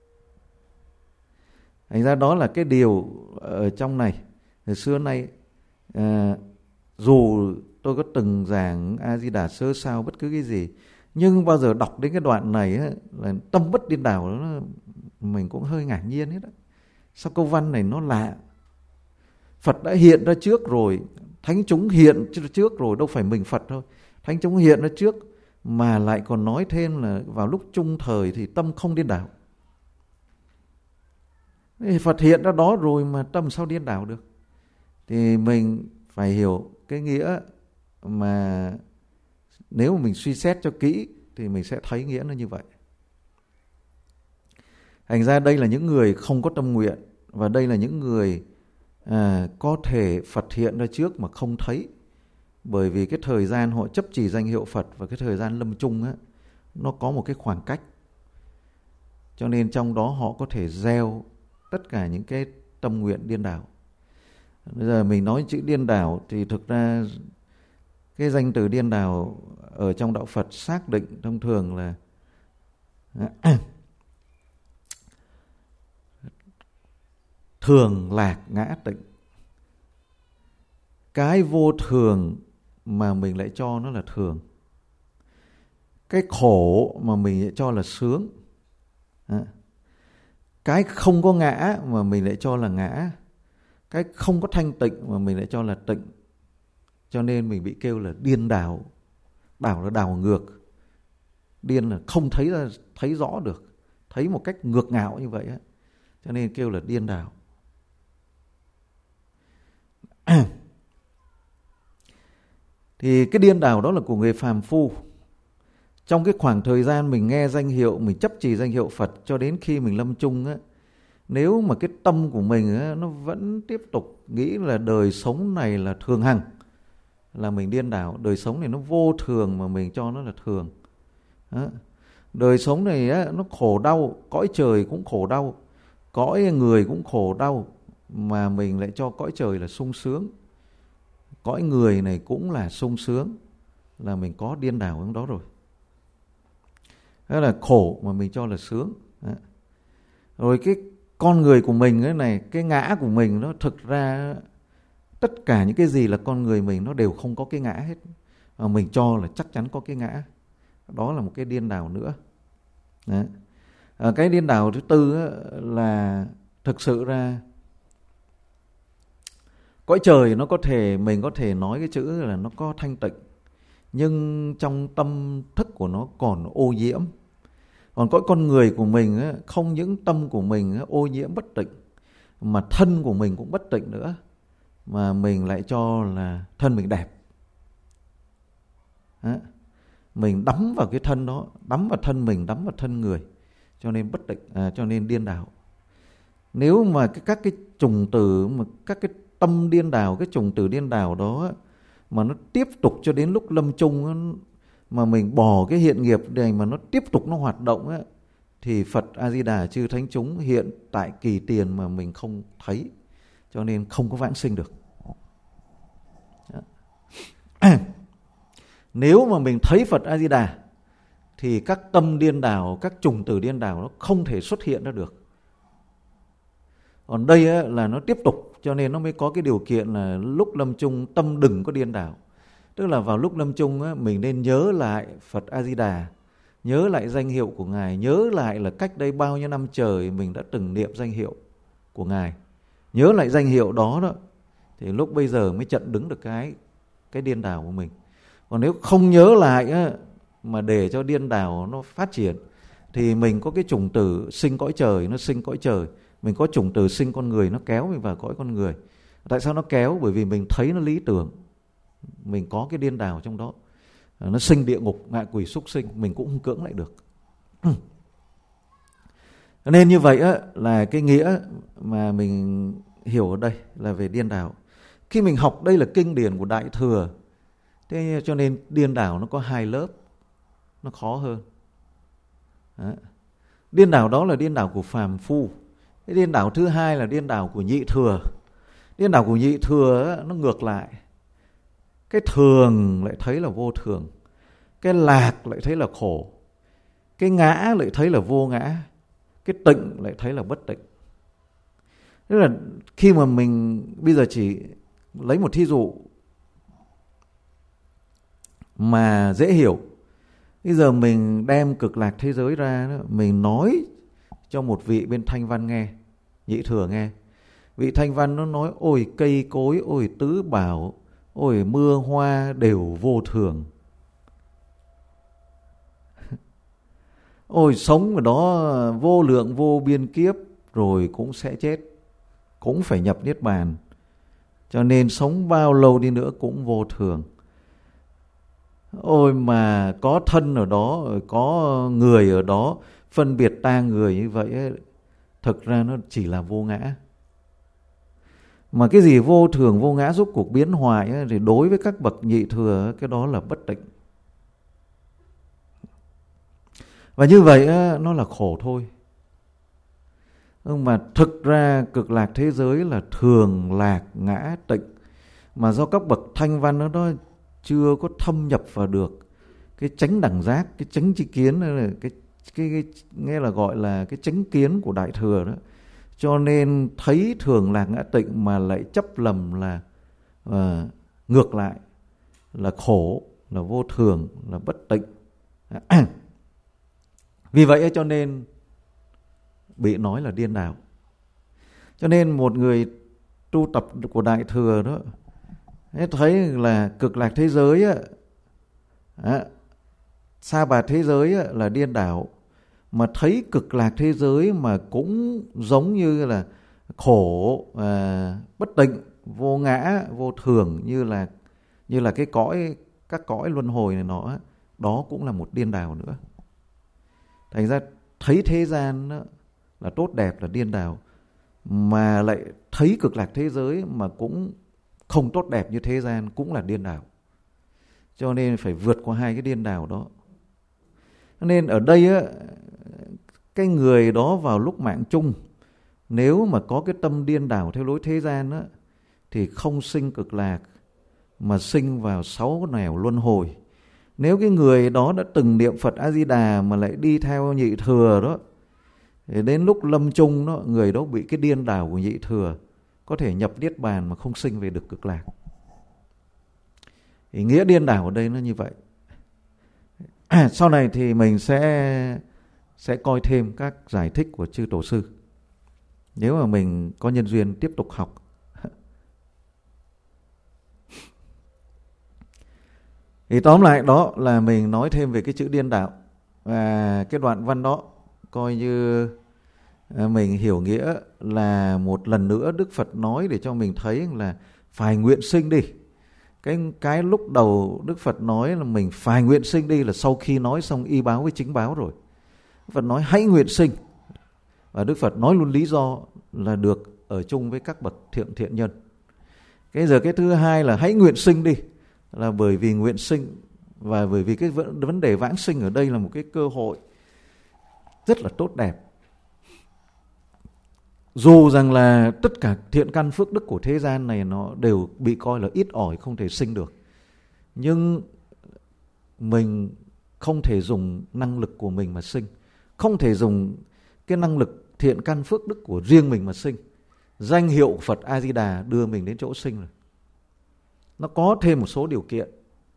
Thành ra đó là cái điều ở trong này. Từ xưa nay à, dù tôi có từng giảng A-di-đà sơ sao bất cứ cái gì, nhưng bao giờ đọc đến cái đoạn này á, là tâm bất điên đảo đó, mình cũng hơi ngạc nhiên hết á. Sao câu văn này nó lạ? Phật đã hiện ra trước rồi, thánh chúng hiện trước rồi, đâu phải mình Phật thôi. Thánh chúng hiện ra trước mà lại còn nói thêm là vào lúc chung thời thì tâm không điên đảo. Phật hiện ra đó rồi mà tâm sao điên đảo được? Thì mình phải hiểu cái nghĩa mà nếu mà mình suy xét cho kỹ thì mình sẽ thấy nghĩa nó như vậy. Thành ra đây là những người không có tâm nguyện, và đây là những người à, có thể Phật hiện ra trước mà không thấy. Bởi vì cái thời gian họ chấp trì danh hiệu Phật và cái thời gian lâm chung á, nó có một cái khoảng cách. Cho nên trong đó họ có thể gieo tất cả những cái tâm nguyện điên đảo. Bây giờ mình nói chữ điên đảo thì thực ra cái danh từ điên đảo ở trong đạo Phật xác định thông thường là thường lạc ngã tịnh. Cái vô thường mà mình lại cho nó là thường, cái khổ mà mình lại cho là sướng, cái không có ngã mà mình lại cho là ngã, cái không có thanh tịnh mà mình lại cho là tịnh. Cho nên mình bị kêu là điên đảo. Đảo là đảo ngược. Điên là không thấy ra, thấy rõ được, thấy một cách ngược ngạo như vậy á. Cho nên kêu là điên đảo. Thì cái điên đảo đó là của người phàm phu. Trong cái khoảng thời gian mình nghe danh hiệu, mình chấp trì danh hiệu Phật cho đến khi mình lâm chung á, nếu mà cái tâm của mình á, nó vẫn tiếp tục nghĩ là đời sống này là thường hằng, là mình điên đảo. Đời sống này nó vô thường mà mình cho nó là thường. Đó. Đời sống này á, nó khổ đau, cõi trời cũng khổ đau, cõi người cũng khổ đau, mà mình lại cho cõi trời là sung sướng, cõi người này cũng là sung sướng, là mình có điên đảo trong đó rồi. Đó là khổ mà mình cho là sướng. Đó. Rồi cái con người của mình ấy này, cái ngã của mình nó thực ra tất cả những cái gì là con người mình nó đều không có cái ngã hết, mà mình cho là chắc chắn có cái ngã. Đó là một cái điên đảo nữa. Đó. À, cái điên đảo thứ tư á, là thực sự ra cõi trời nó có thể, mình có thể nói cái chữ là nó có thanh tịnh, nhưng trong tâm thức của nó còn ô nhiễm. Còn cõi con người của mình á, không những tâm của mình á, ô nhiễm bất tịnh, mà thân của mình cũng bất tịnh nữa, mà mình lại cho là thân mình đẹp. Đó. Mình đắm vào cái thân đó, đắm vào thân mình, đắm vào thân người, cho nên bất tịnh, à, cho nên điên đảo. Nếu mà cái, các cái trùng từ, mà các cái tâm điên đảo, cái trùng từ điên đảo đó mà nó tiếp tục cho đến lúc lâm chung, mà mình bỏ cái hiện nghiệp này mà nó tiếp tục nó hoạt động á, thì Phật A-di-đà chư thánh chúng hiện tại kỳ tiền mà mình không thấy, cho nên không có vãng sinh được. Nếu mà mình thấy Phật A-di-đà thì các tâm điên đảo, các trùng tử điên đảo nó không thể xuất hiện ra được. Còn đây á, là nó tiếp tục, cho nên nó mới có cái điều kiện là lúc lâm chung tâm đừng có điên đảo. Tức là vào lúc lâm chung á, mình nên nhớ lại Phật A-di-đà, nhớ lại danh hiệu của Ngài, nhớ lại là cách đây bao nhiêu năm trời mình đã từng niệm danh hiệu của Ngài. Nhớ lại danh hiệu đó đó, thì lúc bây giờ mới chặn đứng được cái, cái điên đảo của mình. Còn nếu không nhớ lại á, mà để cho điên đảo nó phát triển, thì mình có cái chủng tử sinh cõi trời, nó sinh cõi trời. Mình có chủng tử sinh con người, nó kéo mình vào cõi con người. Tại sao nó kéo? Bởi vì mình thấy nó lý tưởng, mình có cái điên đảo trong đó. Nó sinh địa ngục, ngạ quỷ, súc sinh, mình cũng không cưỡng lại được. Nên như vậy á, là cái nghĩa mà mình hiểu ở đây là về điên đảo. Khi mình học đây là kinh điển của Đại Thừa, thế cho nên điên đảo nó có hai lớp, nó khó hơn. Đó. Điên đảo đó là điên đảo của phàm phu. Cái điên đảo thứ hai là điên đảo của nhị thừa. Điên đảo của nhị thừa nó ngược lại. Cái thường lại thấy là vô thường, cái lạc lại thấy là khổ, cái ngã lại thấy là vô ngã, cái tịnh lại thấy là bất tịnh. Tức là khi mà mình bây giờ chỉ lấy một thí dụ mà dễ hiểu. Bây giờ mình đem cực lạc thế giới ra, mình nói cho một vị bên Thanh Văn nghe, nhị thừa nghe. Vị Thanh Văn nó nói ôi cây cối, ôi tứ bảo, ôi mưa hoa đều vô thường. Ôi sống ở đó vô lượng vô biên kiếp rồi cũng sẽ chết, cũng phải nhập niết bàn. Cho nên sống bao lâu đi nữa cũng vô thường. Ôi mà có thân ở đó, có người ở đó, phân biệt ta người như vậy ấy, thực ra nó chỉ là vô ngã. Mà cái gì vô thường, vô ngã rốt cuộc biến hoại ấy, thì đối với các bậc nhị thừa cái đó là bất tịnh. Và như vậy ấy, nó là khổ thôi. Nhưng mà thực ra cực lạc thế giới là thường, lạc, ngã, tịnh. Mà do các bậc thanh văn đó, đó chưa có thâm nhập vào được cái chánh đẳng giác, cái chánh tri kiến, cái, cái, cái, nghe là gọi là cái chánh kiến của Đại Thừa đó. Cho nên thấy thường, lạc, ngã, tịnh mà lại chấp lầm là uh, ngược lại, là khổ, là vô thường, là bất tịnh. Vì vậy cho nên bị nói là điên đảo. Cho nên một người tu tập của Đại Thừa đó thấy là cực lạc thế giới á, à, sa bà thế giới á, là điên đảo. Mà thấy cực lạc thế giới mà cũng giống như là khổ, à, bất tịnh, vô ngã, vô thường, như là như là cái cõi, các cõi luân hồi này nọ, đó cũng là một điên đảo nữa. Thành ra thấy thế gian đó là tốt đẹp, là điên đảo, mà lại thấy cực lạc thế giới mà cũng không tốt đẹp như thế gian cũng là điên đảo. Cho nên phải vượt qua hai cái điên đảo đó. Nên ở đây á, cái người đó vào lúc mạng chung, nếu mà có cái tâm điên đảo theo lối thế gian á, thì không sinh cực lạc mà sinh vào sáu nẻo luân hồi. Nếu cái người đó đã từng niệm Phật A Di Đà mà lại đi theo nhị thừa đó, thì đến lúc lâm chung đó, người đó bị cái điên đảo của nhị thừa, có thể nhập niết bàn mà không sinh về được cực lạc. Thì nghĩa điên đảo ở đây nó như vậy. À, sau này thì mình sẽ sẽ coi thêm các giải thích của chư tổ sư, nếu mà mình có nhân duyên tiếp tục học. Thì tóm lại đó là mình nói thêm về cái chữ điên đảo. Và cái đoạn văn đó coi như mình hiểu nghĩa là một lần nữa Đức Phật nói để cho mình thấy là phải nguyện sinh đi. Cái, cái lúc đầu Đức Phật nói là mình phải nguyện sinh đi là sau khi nói xong y báo với chính báo rồi. Đức Phật nói hãy nguyện sinh. Và Đức Phật nói luôn lý do là được ở chung với các bậc thiện thiện nhân. Cái giờ cái thứ hai là hãy nguyện sinh đi, là bởi vì nguyện sinh và bởi vì cái vấn đề vãng sinh ở đây là một cái cơ hội rất là tốt đẹp. Dù rằng là tất cả thiện căn phước đức của thế gian này nó đều bị coi là ít ỏi, không thể sinh được, nhưng mình không thể dùng năng lực của mình mà sinh, không thể dùng cái năng lực thiện căn phước đức của riêng mình mà sinh. Danh hiệu Phật A Di Đà đưa mình đến chỗ sinh rồi. Nó có thêm một số điều kiện.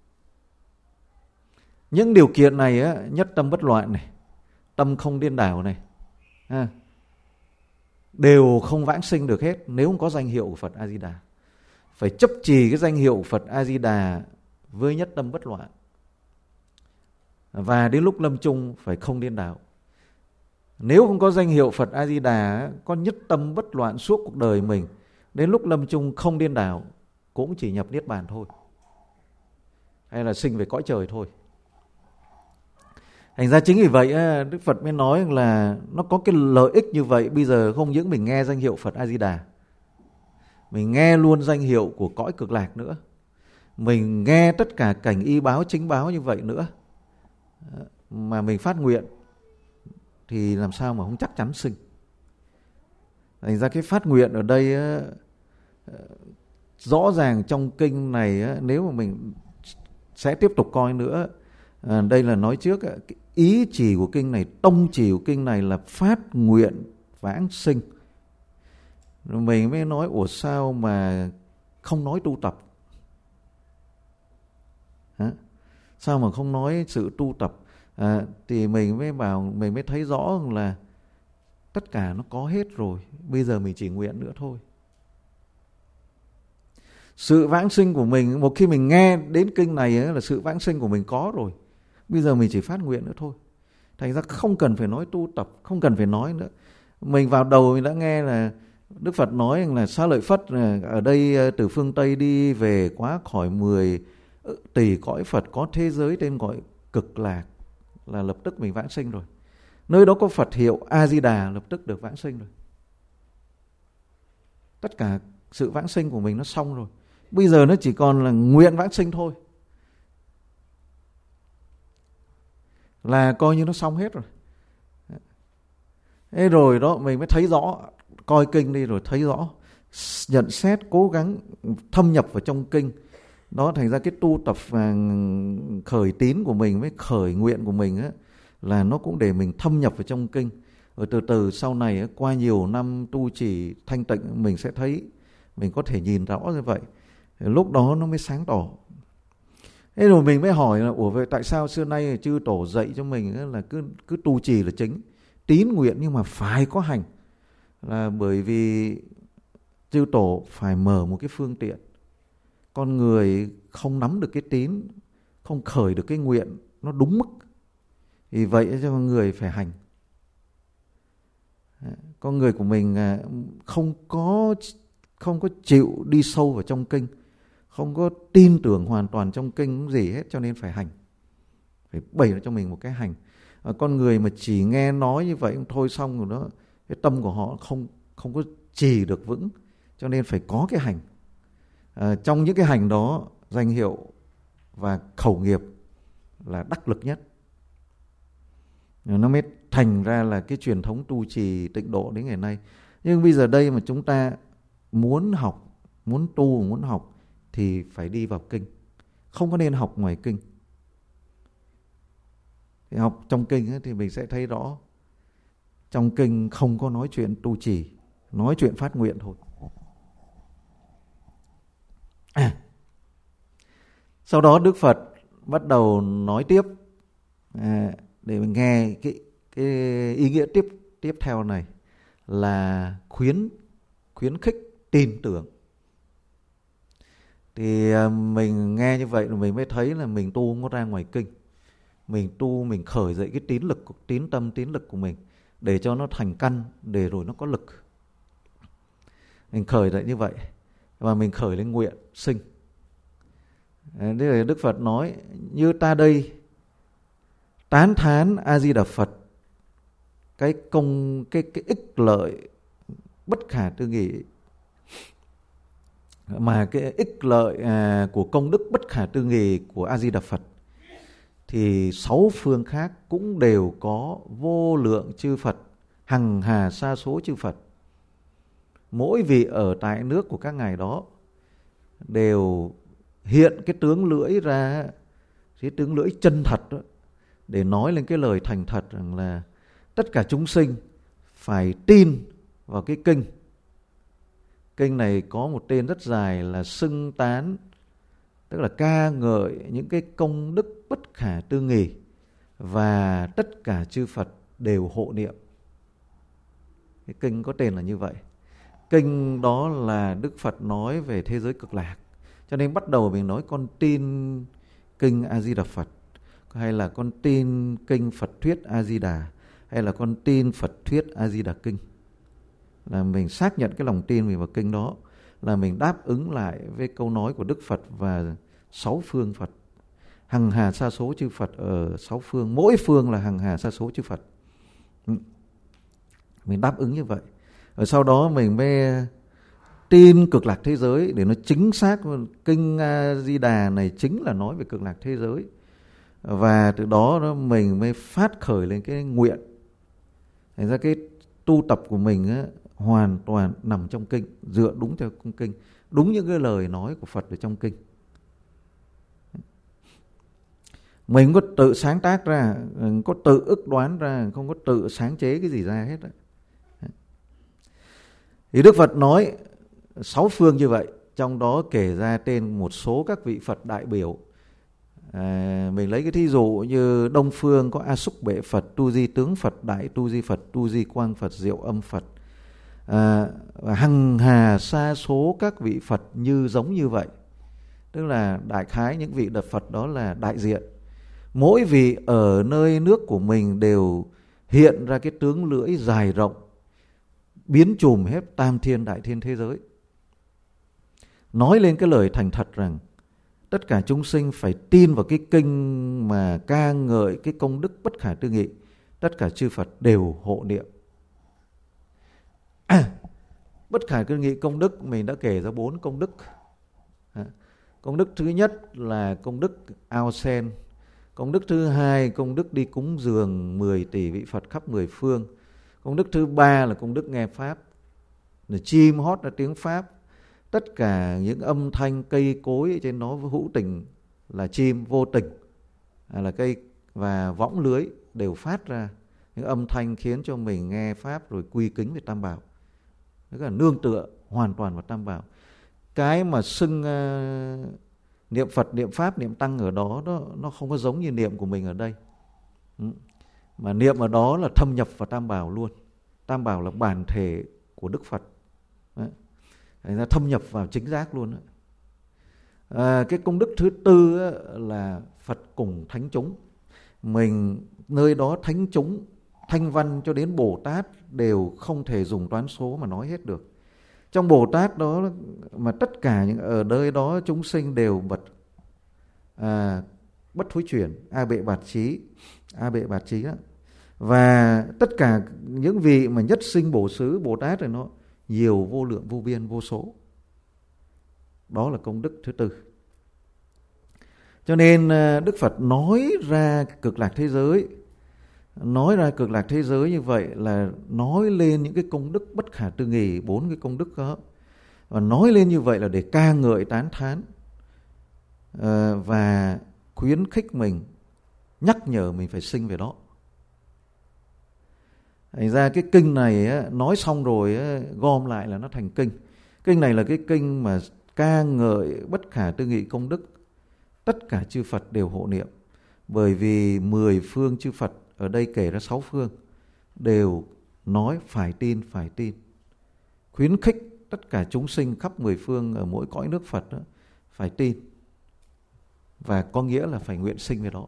Những điều kiện này á, nhất tâm bất loạn này, tâm không điên đảo này, à, đều không vãng sinh được hết nếu không có danh hiệu của Phật A Di Đà. Phải chấp trì cái danh hiệu Phật A Di Đà với nhất tâm bất loạn, và đến lúc lâm chung phải không điên đảo. Nếu không có danh hiệu Phật A Di Đà, có nhất tâm bất loạn suốt cuộc đời mình, đến lúc lâm chung không điên đảo, cũng chỉ nhập niết bàn thôi, hay là sinh về cõi trời thôi. Thành ra chính vì vậy Đức Phật mới nói là nó có cái lợi ích như vậy. Bây giờ không những mình nghe danh hiệu Phật A Di Đà, mình nghe luôn danh hiệu của cõi cực lạc nữa, mình nghe tất cả cảnh y báo chính báo như vậy nữa, mà mình phát nguyện thì làm sao mà không chắc chắn sinh. Thành ra cái phát nguyện ở đây á, rõ ràng trong kinh này á, nếu mà mình sẽ tiếp tục coi nữa, à, đây là nói trước á, cái ý chỉ của kinh này, tông chỉ của kinh này là phát nguyện vãng sinh. Mình mới nói ủa sao mà không nói tu tập, hả? Sao mà không nói sự tu tập? À, thì mình mới bảo, mình mới thấy rõ là tất cả nó có hết rồi, bây giờ mình chỉ nguyện nữa thôi. Sự vãng sinh của mình, một khi mình nghe đến kinh này ấy, là sự vãng sinh của mình có rồi, bây giờ mình chỉ phát nguyện nữa thôi. Thành ra không cần phải nói tu tập, không cần phải nói nữa. Mình vào đầu mình đã nghe là Đức Phật nói là Xá Lợi Phất ở đây từ phương Tây đi về quá khỏi mười tỷ cõi Phật, có thế giới tên gọi cực lạc, là lập tức mình vãng sinh rồi. Nơi đó có Phật hiệu A-di-đà, lập tức được vãng sinh rồi. Tất cả sự vãng sinh của mình nó xong rồi. Bây giờ nó chỉ còn là nguyện vãng sinh thôi, là coi như nó xong hết rồi. Thế rồi đó mình mới thấy rõ, coi kinh đi rồi thấy rõ, nhận xét, cố gắng thâm nhập vào trong kinh. Đó, thành ra cái tu tập và khởi tín của mình với khởi nguyện của mình á, là nó cũng để mình thâm nhập vào trong kinh. Rồi từ từ sau này qua nhiều năm tu trì thanh tịnh, mình sẽ thấy, mình có thể nhìn rõ như vậy. Lúc đó nó mới sáng tỏ. Thế rồi mình mới hỏi là ủa vậy tại sao xưa nay chư tổ dạy cho mình là cứ cứ tu trì là chính, tín nguyện nhưng mà phải có hành? Là bởi vì chư tổ phải mở một cái phương tiện. Con người không nắm được cái tín, không khởi được cái nguyện nó đúng mức, vì vậy cho con người phải hành. Con người của mình không có không có chịu đi sâu vào trong kinh, không có tin tưởng hoàn toàn trong kinh gì hết, cho nên phải hành, phải bày ra cho mình một cái hành. À, con người mà chỉ nghe nói như vậy thôi xong rồi đó, cái tâm của họ không không có trì được vững, cho nên phải có cái hành. À, trong những cái hành đó, danh hiệu và khẩu nghiệp là đắc lực nhất. Nó mới thành ra là cái truyền thống tu trì tịnh độ đến ngày nay. Nhưng bây giờ đây mà chúng ta muốn học, muốn tu, muốn học thì phải đi vào kinh, không có nên học ngoài kinh. Thì học trong kinh ấy, thì mình sẽ thấy rõ, trong kinh không có nói chuyện tu trì, nói chuyện phát nguyện thôi. À, sau đó Đức Phật bắt đầu nói tiếp, à, để mình nghe cái, cái ý nghĩa tiếp tiếp theo này là khuyến khuyến khích tin tưởng. Thì mình nghe như vậy rồi mình mới thấy là mình tu không có ra ngoài kinh. Mình tu, mình khởi dậy cái tín lực, tín tâm, tín lực của mình để cho nó thành căn, để rồi nó có lực. Mình khởi dậy như vậy và mình khởi lên nguyện sinh. Đây là Đức Phật nói, như ta đây tán thán A Di Đà Phật cái công cái cái ích lợi bất khả tư nghị, mà cái ích lợi à, của công đức bất khả tư nghị của A Di Đà Phật thì sáu phương khác cũng đều có vô lượng chư Phật, hằng hà sa số chư Phật. Mỗi vị ở tại nước của các ngài đó đều hiện cái tướng lưỡi ra, cái tướng lưỡi chân thật đó, để nói lên cái lời thành thật rằng là tất cả chúng sinh phải tin vào cái kinh. Kinh này có một tên rất dài là xưng tán, tức là ca ngợi những cái công đức bất khả tư nghì, và tất cả chư Phật đều hộ niệm. Cái kinh có tên là như vậy. Kinh đó là Đức Phật nói về thế giới cực lạc. Cho nên bắt đầu mình nói con tin kinh A Di Đà Phật, hay là con tin kinh Phật thuyết A Di Đà, hay là con tin Phật thuyết A Di Đà kinh. Là mình xác nhận cái lòng tin mình vào kinh đó, là mình đáp ứng lại với câu nói của Đức Phật và sáu phương Phật, hằng hà sa số chư Phật ở sáu phương, mỗi phương là hằng hà sa số chư Phật. Mình đáp ứng như vậy. Ở sau đó mình mới tin cực lạc thế giới để nó chính xác. Kinh A Di Đà này chính là nói về cực lạc thế giới, và từ đó, đó mình mới phát khởi lên cái nguyện. Thành ra cái tu tập của mình á, hoàn toàn nằm trong kinh, dựa đúng theo kinh, đúng những cái lời nói của Phật ở trong kinh. Mình có tự sáng tác ra, có tự ức đoán ra, không có tự sáng chế cái gì ra hết. Thì Đức Phật nói sáu phương như vậy, trong đó kể ra tên một số các vị Phật đại biểu. À, mình lấy cái thí dụ như Đông Phương có A Xúc Bệ Phật, Tu Di Tướng Phật, Đại Tu Di Phật, Tu Di Quang Phật, Diệu Âm Phật. À, hằng hà sa số các vị Phật như giống như vậy. Tức là đại khái những vị Đật Phật đó là đại diện. Mỗi vị ở nơi nước của mình đều hiện ra cái tướng lưỡi dài rộng, biến trùm hết tam thiên đại thiên thế giới. Nói lên cái lời thành thật rằng tất cả chúng sinh phải tin vào cái kinh mà ca ngợi cái công đức bất khả tư nghị. Tất cả chư Phật đều hộ niệm. À, bất khả tư nghị công đức mình đã kể ra bốn công đức. Công đức thứ nhất là công đức ao sen. Công đức thứ hai, công đức đi cúng dường mười tỷ vị Phật khắp mười phương. Công đức thứ ba là công đức nghe Pháp, là chim hót ra tiếng Pháp. Tất cả những âm thanh cây cối trên nó hữu tình là chim, vô tình là cây, và võng lưới đều phát ra những âm thanh khiến cho mình nghe Pháp rồi quy kính về Tam Bảo. Đó là nương tựa hoàn toàn vào Tam Bảo. Cái mà xưng uh, niệm Phật, niệm Pháp, niệm Tăng ở đó, đó nó không có giống như niệm của mình ở đây. Ừ. Mà niệm ở đó là thâm nhập vào Tam Bảo luôn. Tam Bảo là bản thể của Đức Phật. Đấy. Thành ra thâm nhập vào chính giác luôn. À, cái công đức thứ tư là Phật cùng thánh chúng. Mình nơi đó thánh chúng, thanh văn cho đến Bồ Tát đều không thể dùng toán số mà nói hết được. Trong Bồ Tát đó mà tất cả những ở nơi đó chúng sinh đều bật à, bất thối chuyển, a bệ bạt trí, a bệ bạt trí đó. Và tất cả những vị mà nhất sinh bổ xứ Bồ Tát này nó nhiều vô lượng vô biên vô số. Đó là công đức thứ tư. Cho nên Đức Phật nói ra cực lạc thế giới, nói ra cực lạc thế giới như vậy là nói lên những cái công đức bất khả tư nghì, bốn cái công đức đó. Và nói lên như vậy là để ca ngợi tán thán và khuyến khích mình, nhắc nhở mình phải sinh về đó. Thành ra cái kinh này á, nói xong rồi á, gom lại là nó thành kinh. Kinh này là cái kinh mà ca ngợi bất khả tư nghị công đức. Tất cả chư Phật đều hộ niệm. Bởi vì mười phương chư Phật, ở đây kể ra sáu phương, đều nói phải tin, phải tin. Khuyến khích tất cả chúng sinh khắp mười phương ở mỗi cõi nước Phật đó, phải tin. Và có nghĩa là phải nguyện sinh về đó.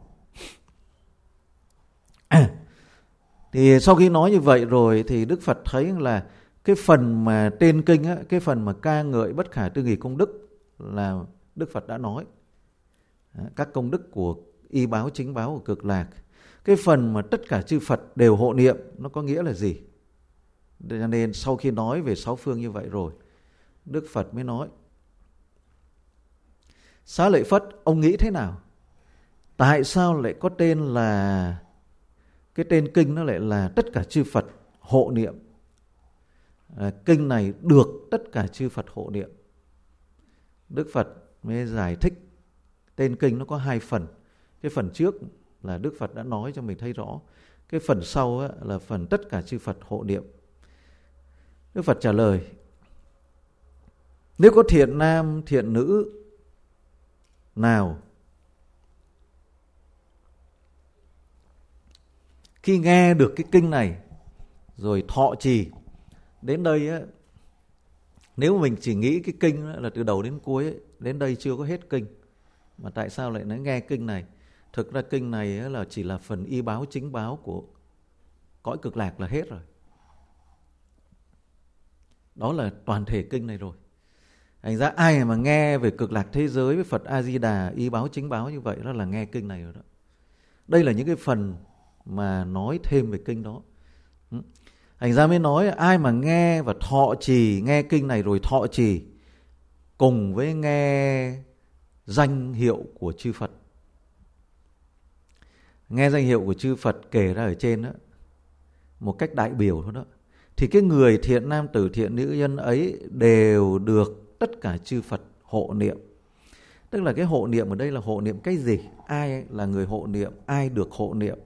À, thì sau khi nói như vậy rồi thì Đức Phật thấy là cái phần mà tên kinh á, cái phần mà ca ngợi bất khả tư nghì công đức là Đức Phật đã nói. Các công đức của y báo, chính báo, của cực lạc. Cái phần mà tất cả chư Phật đều hộ niệm nó có nghĩa là gì? Cho nên sau khi nói về sáu phương như vậy rồi, Đức Phật mới nói: Xá lợi Phất, ông nghĩ thế nào? Tại sao lại có tên là, cái tên kinh nó lại là tất cả chư Phật hộ niệm? À, kinh này được tất cả chư Phật hộ niệm. Đức Phật mới giải thích tên kinh nó có hai phần. Cái phần trước là Đức Phật đã nói cho mình thấy rõ. Cái phần sau á, là phần tất cả chư Phật hộ niệm. Đức Phật trả lời: nếu có thiện nam, thiện nữ nào khi nghe được cái kinh này rồi thọ trì đến đây á, nếu mình chỉ nghĩ cái kinh là từ đầu đến cuối ấy, đến đây chưa có hết kinh, mà tại sao lại nói nghe kinh này? Thực ra kinh này là chỉ là phần y báo, chính báo của cõi cực lạc là hết rồi. Đó là toàn thể kinh này rồi. Thành ra ai mà nghe về cực lạc thế giới với Phật A-di-đà, y báo, chính báo như vậy đó là nghe kinh này rồi đó. Đây là những cái phần mà nói thêm về kinh đó. Thành ra mới nói ai mà nghe và thọ trì, nghe kinh này rồi thọ trì cùng với nghe danh hiệu của chư Phật. Nghe danh hiệu của chư Phật kể ra ở trên đó, một cách đại biểu thôi đó, thì cái người thiện nam tử thiện nữ nhân ấy đều được tất cả chư Phật hộ niệm. Tức là cái hộ niệm ở đây là hộ niệm cái gì? Ai là người hộ niệm? Ai được hộ niệm?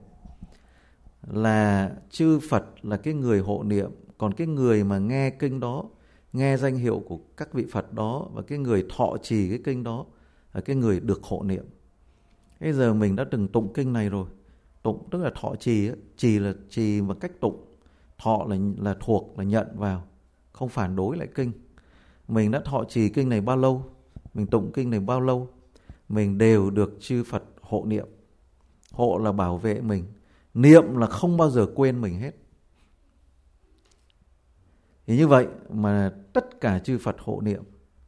Là chư Phật là cái người hộ niệm. Còn cái người mà nghe kinh đó, nghe danh hiệu của các vị Phật đó, và cái người thọ trì cái kinh đó là cái người được hộ niệm. Bây giờ mình đã từng tụng kinh này rồi. Tụng tức là thọ trì ấy. Trì là trì bằng cách tụng. Thọ là, là thuộc, là nhận vào, không phản đối lại kinh. Mình đã thọ trì kinh này bao lâu, mình tụng kinh này bao lâu, mình đều được chư Phật hộ niệm. Hộ là bảo vệ mình, niệm là không bao giờ quên mình hết. Thì như vậy mà tất cả chư Phật hộ niệm.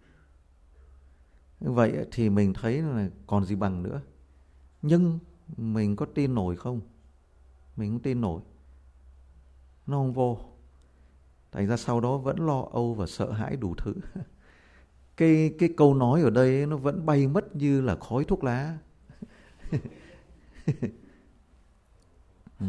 Như vậy thì mình thấy là còn gì bằng nữa. Nhưng mình có tin nổi không? Mình không tin nổi. Nó không vô. Thành ra sau đó vẫn lo âu và sợ hãi đủ thứ. Cái, cái câu nói ở đây ấy, nó vẫn bay mất như là khói thuốc lá. ừ.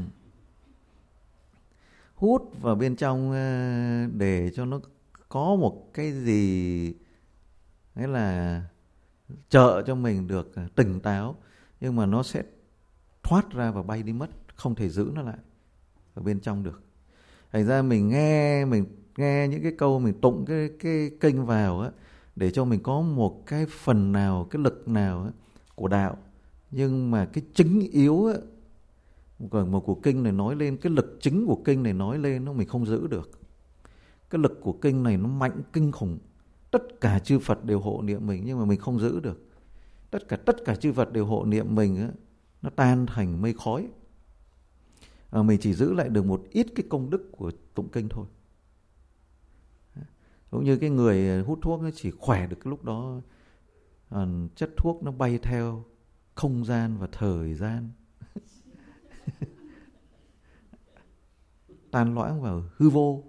Hút vào bên trong để cho nó có một cái gì nghĩa là trợ cho mình được tỉnh táo, nhưng mà nó sẽ thoát ra và bay đi mất, không thể giữ nó lại ở bên trong được. Thành ra mình nghe mình nghe những cái câu, mình tụng cái cái kinh vào á, để cho mình có một cái phần nào, cái lực nào á, của đạo. Nhưng mà cái chính yếu á, một của kinh này nói lên, cái lực chính của kinh này nói lên nó mình không giữ được. Cái lực của kinh này nó mạnh kinh khủng. Tất cả chư Phật đều hộ niệm mình, nhưng mà mình không giữ được. Tất cả tất cả chư Phật đều hộ niệm mình á, nó tan thành mây khói. À, mình chỉ giữ lại được một ít cái công đức của tụng kinh thôi. Cũng như cái người hút thuốc chỉ khỏe được cái lúc đó, à, chất thuốc nó bay theo không gian và thời gian, tan loãng vào hư vô.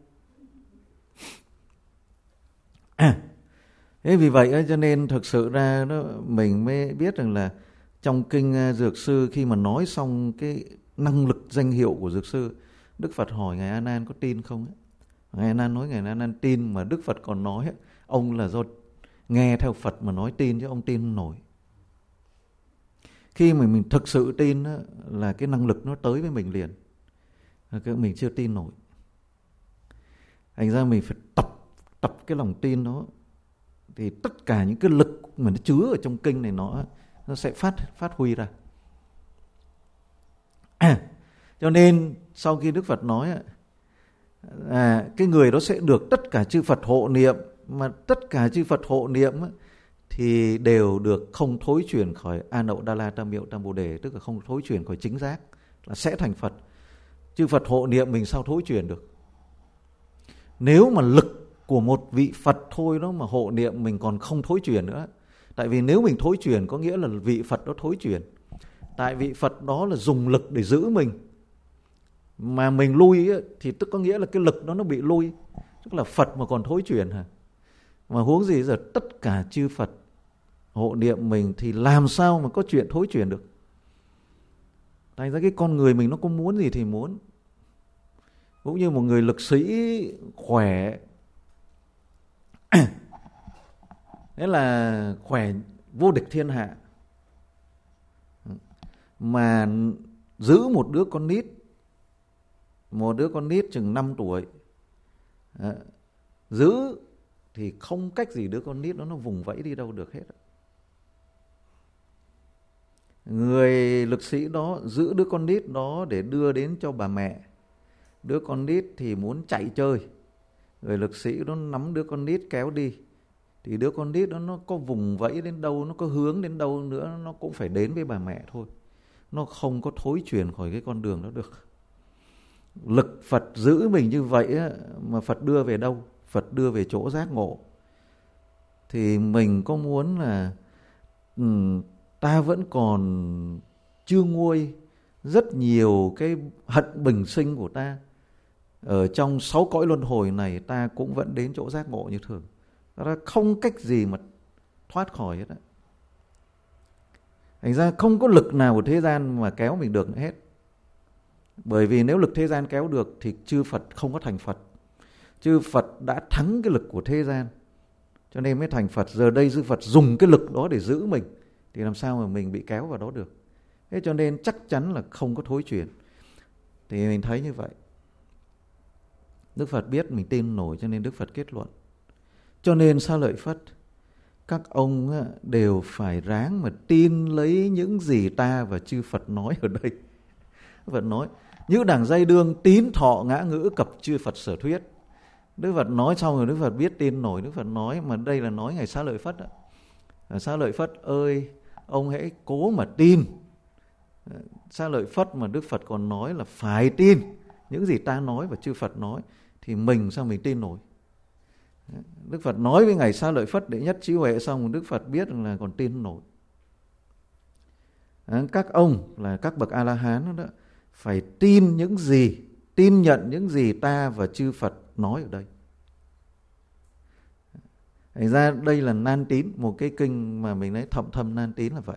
À, thế vì vậy cho nên thực sự ra đó, mình mới biết rằng là trong kinh Dược Sư khi mà nói xong cái năng lực danh hiệu của Dược Sư, Đức Phật hỏi Ngài A Nan có tin không? Ngài A Nan nói Ngài A Nan tin, mà Đức Phật còn nói ông là do nghe theo Phật mà nói tin, chứ ông tin không nổi. Khi mà mình thực sự tin là cái năng lực nó tới với mình liền, mình chưa tin nổi. Thành ra mình phải tập tập cái lòng tin đó, thì tất cả những cái lực mà nó chứa ở trong kinh này nó nó sẽ phát phát huy ra. À, cho nên sau khi Đức Phật nói à, cái người đó sẽ được tất cả chư Phật hộ niệm, mà tất cả chư Phật hộ niệm thì đều được không thối chuyển khỏi A Nậu Đa La Tam Miệu Tam Bồ Đề, tức là không thối chuyển khỏi chính giác, là sẽ thành Phật. Chư Phật hộ niệm mình sao thối chuyển được? Nếu mà lực của một vị Phật thôi đó mà hộ niệm mình còn không thối chuyển nữa. Tại vì nếu mình thối chuyển có nghĩa là vị Phật đó thối chuyển. Tại vị Phật đó là dùng lực để giữ mình, mà mình lui ấy, thì tức có nghĩa là cái lực đó nó bị lui. Tức là Phật mà còn thối chuyển hả? Mà huống gì giờ tất cả chư Phật hộ niệm mình thì làm sao mà có chuyện thối chuyển được? Tại ra cái con người mình nó có muốn gì thì muốn. Cũng như một người lực sĩ khỏe, thế là khỏe vô địch thiên hạ, mà giữ một đứa con nít, một đứa con nít chừng năm tuổi, giữ thì không cách gì đứa con nít đó nó vùng vẫy đi đâu được hết. Người lực sĩ đó giữ đứa con nít đó để đưa đến cho bà mẹ. Đứa con nít thì muốn chạy chơi, người lực sĩ nó nắm đứa con nít kéo đi, thì đứa con nít đó nó có vùng vẫy đến đâu, nó có hướng đến đâu nữa, nó cũng phải đến với bà mẹ thôi. Nó không có thối chuyển khỏi cái con đường đó được. Lực Phật giữ mình như vậy á, mà Phật đưa về đâu? Phật đưa về chỗ giác ngộ. Thì mình có muốn là um, ta vẫn còn chưa nguôi rất nhiều cái hận bình sinh của ta. ở trong sáu cõi luân hồi này ta cũng vẫn đến chỗ giác ngộ như thường. Đó, không cách gì mà thoát khỏi hết. Thành ra không có lực nào của thế gian mà kéo mình được hết. Bởi vì nếu lực thế gian kéo được thì chư Phật không có thành Phật. Chư Phật đã thắng cái lực của thế gian, cho nên mới thành Phật. Giờ đây chư Phật dùng cái lực đó để giữ mình, thì làm sao mà mình bị kéo vào đó được. Thế cho nên chắc chắn là không có thối chuyển. Thì mình thấy như vậy. Đức Phật biết mình tin nổi, cho nên Đức Phật kết luận. Cho nên Xá Lợi Phất, các ông đều phải ráng mà tin lấy những gì ta và chư Phật nói ở đây. Đức Phật nói, như đẳng dây đương tín thọ ngã ngữ cập chư Phật sở thuyết. Đức Phật nói xong rồi Đức Phật biết tin nổi. Đức Phật nói, mà đây là nói Ngài Xá Lợi Phất đó. Xá Lợi Phất ơi, ông hãy cố mà tin. Xá Lợi Phất mà Đức Phật còn nói là phải tin những gì ta nói và chư Phật nói, thì mình sao mình tin nổi. Đức Phật nói với Ngài Xá Lợi Phất đệ nhất trí huệ xong, Đức Phật biết là còn tin nổi. Các ông là các bậc A-la-hán đó, phải tin những gì, tin nhận những gì ta và chư Phật nói ở đây. Thành ra đây là Nan Tín, một cái kinh mà mình nói thậm thâm Nan Tín là vậy.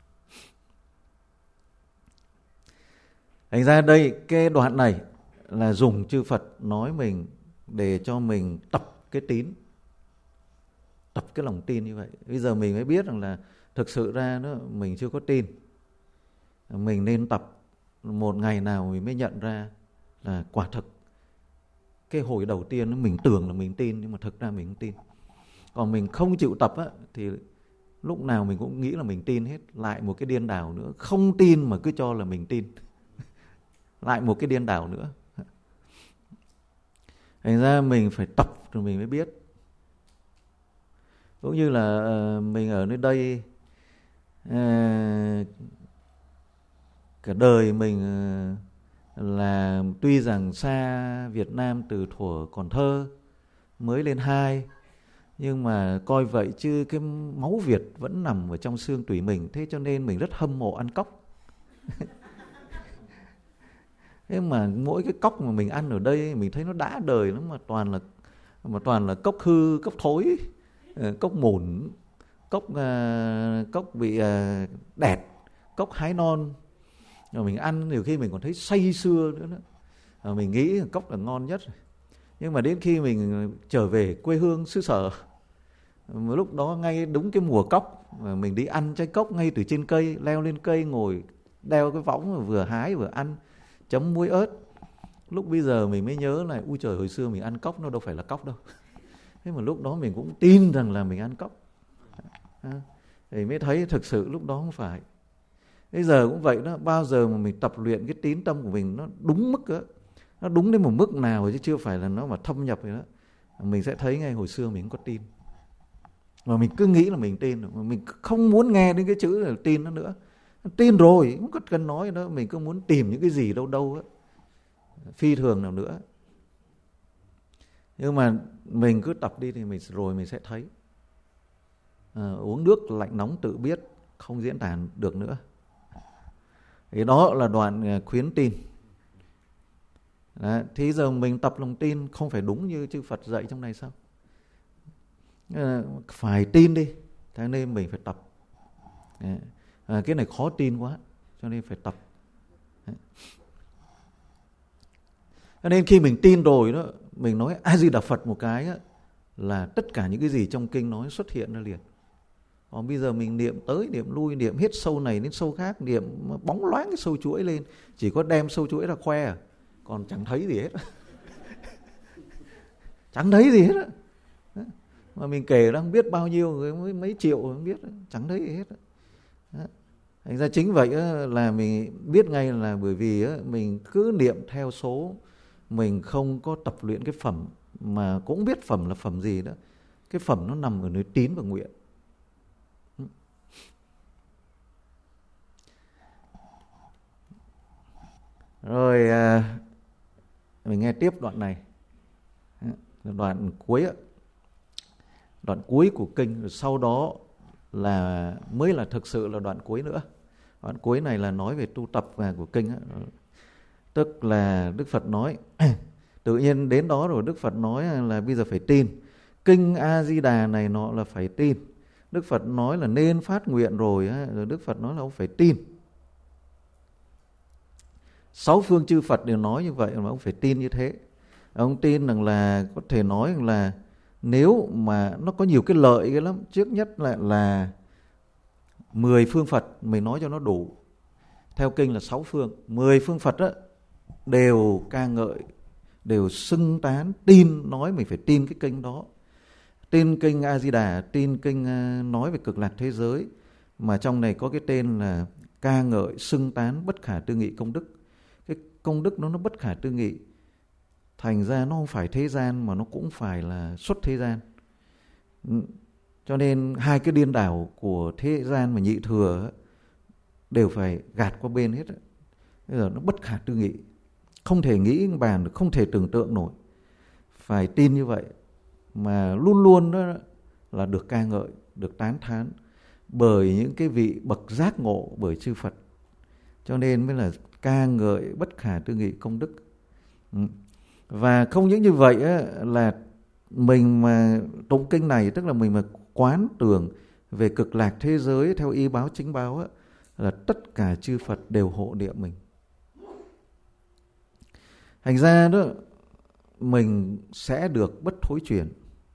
Thành ra đây cái đoạn này là dùng chư Phật nói mình để cho mình tập cái tín, tập cái lòng tin như vậy. Bây giờ mình mới biết rằng là thực sự ra đó mình chưa có tin. Mình nên tập một ngày nào mình mới nhận ra là quả thực cái hồi đầu tiên mình tưởng là mình tin, nhưng mà thực ra mình không tin. Còn mình không chịu tập á, thì lúc nào mình cũng nghĩ là mình tin hết. Lại một cái điên đảo nữa, không tin mà cứ cho là mình tin. Lại một cái điên đảo nữa. Thành ra mình phải tập rồi mình mới biết. Cũng như là uh, mình ở nơi đây, uh, cả đời mình uh, là tuy rằng xa Việt Nam từ thuở còn thơ, mới lên hai, nhưng mà coi vậy chứ cái máu Việt vẫn nằm ở trong xương tủy mình. Thế cho nên mình rất hâm mộ ăn cóc. Thế mà mỗi cái cóc mà mình ăn ở đây mình thấy nó đã đời lắm, mà toàn là mà toàn là cốc hư, cốc thối, cốc mủn, cốc uh, cốc bị uh, đẹt, cốc hái non. Rồi mình ăn nhiều khi mình còn thấy say sưa nữa đó. Rồi mình nghĩ là cốc là ngon nhất. Nhưng mà đến khi mình trở về quê hương xứ sở, một lúc đó ngay đúng cái mùa cốc, mà mình đi ăn trái cốc ngay từ trên cây, leo lên cây ngồi đeo cái võng vừa hái vừa ăn, chấm muối ớt. Lúc bây giờ mình mới nhớ là ui trời, hồi xưa mình ăn cóc nó đâu phải là cóc đâu. Thế mà lúc đó mình cũng tin rằng là mình ăn cóc. À, thì mới thấy thực sự lúc đó không phải. Bây giờ cũng vậy đó, bao giờ mà mình tập luyện cái tín tâm của mình nó đúng mức đó, nó đúng đến một mức nào chứ chưa phải là nó mà thâm nhập rồi đó, mình sẽ thấy ngay hồi xưa mình không có tin. Mà mình cứ nghĩ là mình tin, mà mình không muốn nghe đến cái chữ là tin nó nữa. Tin rồi, không có cần nói nữa, mình cứ muốn tìm những cái gì đâu đâu á, phi thường nào nữa. Nhưng mà mình cứ tập đi thì mình rồi mình sẽ thấy. À, uống nước lạnh nóng tự biết, không diễn tả được nữa. Thì đó là đoạn khuyến tin. Đấy, thì giờ mình tập lòng tin không phải đúng như chư Phật dạy trong này sao? À, phải tin đi, thế nên mình phải tập. À, cái này khó tin quá, cho nên phải tập. Đấy. Cho nên khi mình tin rồi đó, mình nói A Di Đà Phật một cái á, là tất cả những cái gì trong kinh nói xuất hiện ra liền. Còn bây giờ mình niệm tới, niệm lui, niệm hết sâu này đến sâu khác, niệm bóng loáng cái sâu chuỗi lên, chỉ có đem sâu chuỗi ra khoe à, còn chẳng thấy gì hết. Chẳng thấy gì hết á. Mà mình kể ra không biết bao nhiêu, mấy, mấy triệu không biết, chẳng thấy gì hết. Đó. Thành ra chính vậy là mình biết ngay là bởi vì mình cứ niệm theo số, mình không có tập luyện cái phẩm, mà cũng biết phẩm là phẩm gì đó. Cái phẩm nó nằm ở nơi tín và nguyện. Rồi mình nghe tiếp đoạn này, đoạn cuối, đoạn cuối của kinh. Rồi sau đó là mới là thực sự là đoạn cuối nữa. Đoạn cuối này là nói về tu tập của kinh. Tức là Đức Phật nói Tự nhiên đến đó rồi Đức Phật nói là bây giờ phải tin. Kinh A Di Đà này nó là phải tin. Đức Phật nói là nên phát nguyện rồi, rồi Đức Phật nói là ông phải tin. Sáu phương chư Phật đều nói như vậy mà ông phải tin như thế. Ông tin rằng là có thể nói rằng là nếu mà nó có nhiều cái lợi cái lắm. Trước nhất là là mười phương Phật mình nói cho nó đủ. Theo kinh là sáu phương, mười phương Phật đó đều ca ngợi, đều xưng tán, tin, nói mình phải tin cái kinh đó. Tin kinh A Di Đà, tin kinh nói về cực lạc thế giới, mà trong này có cái tên là ca ngợi, xưng tán bất khả tư nghị công đức. Cái công đức nó nó bất khả tư nghị, thành ra nó không phải thế gian mà nó cũng phải là xuất thế gian. Cho nên hai cái điên đảo của thế gian và nhị thừa đều phải gạt qua bên hết. Bây giờ nó bất khả tư nghị, không thể nghĩ bàn, không thể tưởng tượng nổi. Phải tin như vậy, mà luôn luôn đó là được ca ngợi, được tán thán bởi những cái vị bậc giác ngộ, bởi chư Phật. Cho nên mới là ca ngợi bất khả tư nghị công đức. Và không những như vậy á, là mình mà tụng kinh này, tức là mình mà quán tưởng về cực lạc thế giới theo y báo chính báo á, là tất cả chư Phật đều hộ niệm mình. Thành ra đó mình sẽ được bất thối chuyển.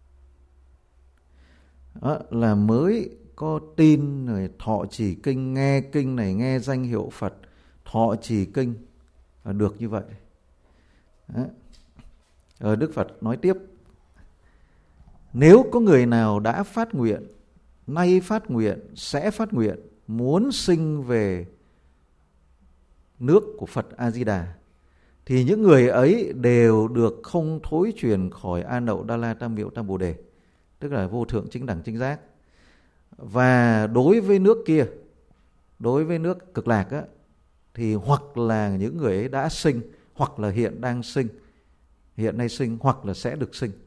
Đó, là mới có tin rồi thọ trì kinh, nghe kinh này, nghe danh hiệu Phật, thọ trì kinh là được như vậy. Đó. Rồi Đức Phật nói tiếp, nếu có người nào đã phát nguyện, nay phát nguyện, sẽ phát nguyện, muốn sinh về nước của Phật A Di Đà, thì những người ấy đều được không thối chuyển khỏi A Nậu Đa La Tam Miệu Tam Bồ Đề, tức là vô thượng chính đẳng chính giác. Và đối với nước kia, đối với nước cực lạc á, thì hoặc là những người ấy đã sinh, hoặc là hiện đang sinh, hiện nay sinh, hoặc là sẽ được sinh.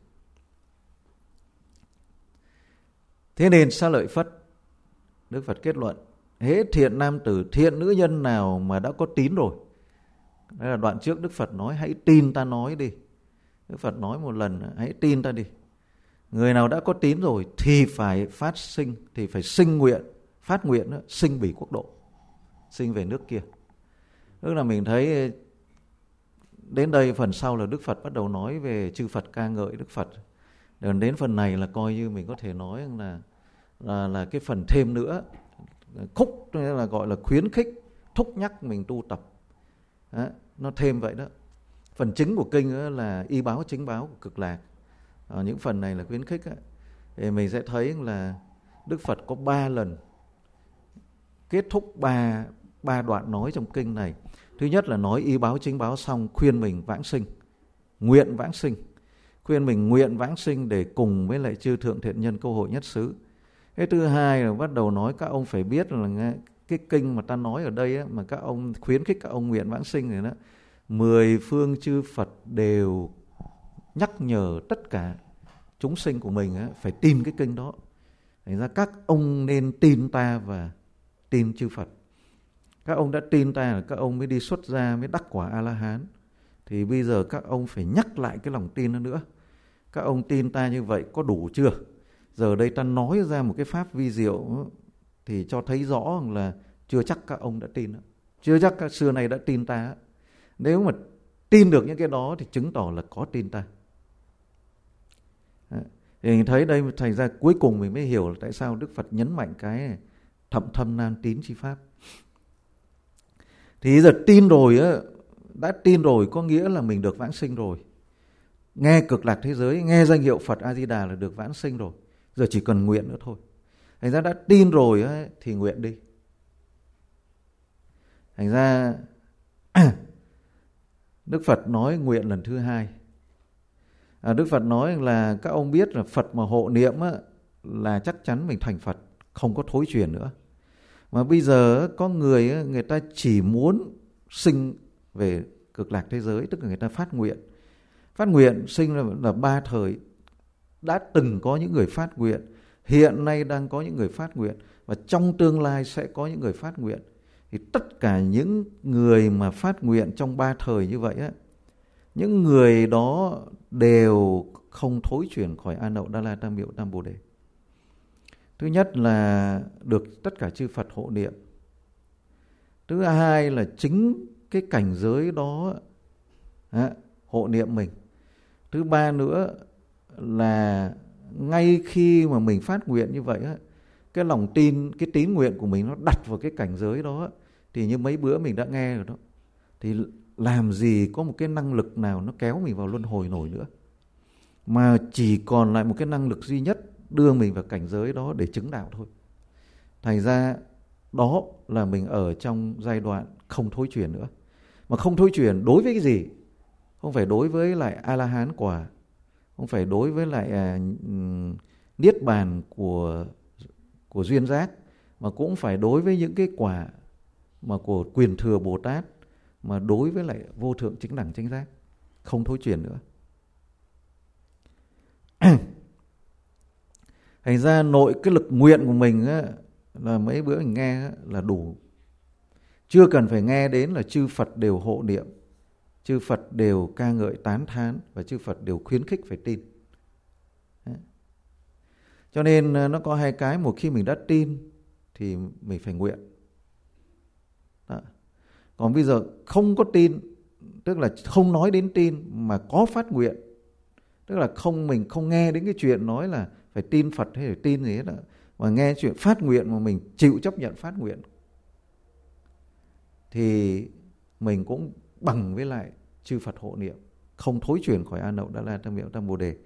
Thế nên Xá Lợi Phất, Đức Phật kết luận, hễ thiện nam tử, thiện nữ nhân nào mà đã có tín rồi. Đây là đoạn trước Đức Phật nói hãy tin ta nói đi. Đức Phật nói một lần hãy tin ta đi. Người nào đã có tín rồi thì phải phát sinh, thì phải sinh nguyện, phát nguyện đó, sinh bỉ quốc độ, sinh về nước kia. Tức là mình thấy đến đây phần sau là Đức Phật bắt đầu nói về chư Phật ca ngợi Đức Phật. Đến đến phần này là coi như mình có thể nói là là, là cái phần thêm nữa, khúc là gọi là khuyến khích, thúc nhắc mình tu tập. Đó, nó thêm vậy đó. Phần chính của kinh là y báo chính báo của cực lạc. À, những phần này là khuyến khích á. Thì mình sẽ thấy là Đức Phật có ba lần kết thúc ba ba đoạn nói trong kinh này. Thứ nhất là nói y báo chính báo xong khuyên mình vãng sinh, nguyện vãng sinh, khuyên mình nguyện vãng sinh để cùng với lại chư thượng thiện nhân câu hội nhất xứ. Cái thứ hai là bắt đầu nói các ông phải biết là cái kinh mà ta nói ở đây á, mà các ông khuyến khích các ông nguyện vãng sinh này đó, mười phương chư Phật đều nhắc nhở tất cả chúng sinh của mình á, phải tin cái kinh đó. Thành ra các ông nên tin ta và tin chư Phật. Các ông đã tin ta là các ông mới đi xuất gia, mới đắc quả A-la-hán. Thì bây giờ các ông phải nhắc lại cái lòng tin đó nữa. Các ông tin ta như vậy có đủ chưa? Giờ đây ta nói ra một cái pháp vi diệu thì cho thấy rõ là chưa chắc các ông đã tin đó. Chưa chắc các xưa này đã tin ta. Nếu mà tin được những cái đó thì chứng tỏ là có tin ta. Thì mình thấy đây thành ra cuối cùng mình mới hiểu là tại sao Đức Phật nhấn mạnh cái thậm thâm nan tín chi pháp. Thì giờ tin rồi á, đã tin rồi có nghĩa là mình được vãng sinh rồi. Nghe cực lạc thế giới, nghe danh hiệu Phật A Di Đà là được vãng sinh rồi. Giờ chỉ cần nguyện nữa thôi. Thành ra đã tin rồi á, thì nguyện đi. Thành ra Đức Phật nói nguyện lần thứ hai. À, Đức Phật nói là các ông biết là Phật mà hộ niệm á, là chắc chắn mình thành Phật, không có thối chuyển nữa. Mà bây giờ có người người ta chỉ muốn sinh về cực lạc thế giới, tức là người ta phát nguyện. Phát nguyện sinh là, là ba thời. Đã từng có những người phát nguyện, hiện nay đang có những người phát nguyện, và trong tương lai sẽ có những người phát nguyện. Thì tất cả những người mà phát nguyện trong ba thời như vậy á, những người đó đều không thối chuyển khỏi A Nậu Đa La Tam Miệu Tam Bồ Đề. Thứ nhất là được tất cả chư Phật hộ niệm. Thứ hai là chính cái cảnh giới đó à, hộ niệm mình. Thứ ba nữa là ngay khi mà mình phát nguyện như vậy, cái lòng tin, cái tín nguyện của mình nó đặt vào cái cảnh giới đó, thì như mấy bữa mình đã nghe rồi đó, thì làm gì có một cái năng lực nào nó kéo mình vào luân hồi nổi nữa, mà chỉ còn lại một cái năng lực duy nhất đưa mình vào cảnh giới đó để chứng đạo thôi. Thành ra đó là mình ở trong giai đoạn không thối chuyển nữa. Mà không thối chuyển đối với cái gì? Không phải đối với lại A-la-hán quả, không phải đối với lại à, niết bàn của, của duyên giác, mà cũng phải đối với những cái quả mà của quyền thừa Bồ Tát, mà đối với lại vô thượng chính đẳng chánh giác. Không thối chuyển nữa. Thành ra nội cái lực nguyện của mình á, là mấy bữa mình nghe á, là đủ. Chưa cần phải nghe đến là chư Phật đều hộ niệm, chư Phật đều ca ngợi tán thán, và chư Phật đều khuyến khích phải tin. Đấy. Cho nên nó có hai cái. Một khi mình đã tin thì mình phải nguyện. Đó. Còn bây giờ không có tin, tức là không nói đến tin mà có phát nguyện, tức là không, mình không nghe đến cái chuyện nói là phải tin Phật hay phải tin gì hết đó, mà nghe chuyện phát nguyện mà mình chịu chấp nhận phát nguyện, thì mình cũng bằng với lại chư Phật hộ niệm, không thối chuyển khỏi A Nậu Đa La Tam Miệu Tam Bồ Đề.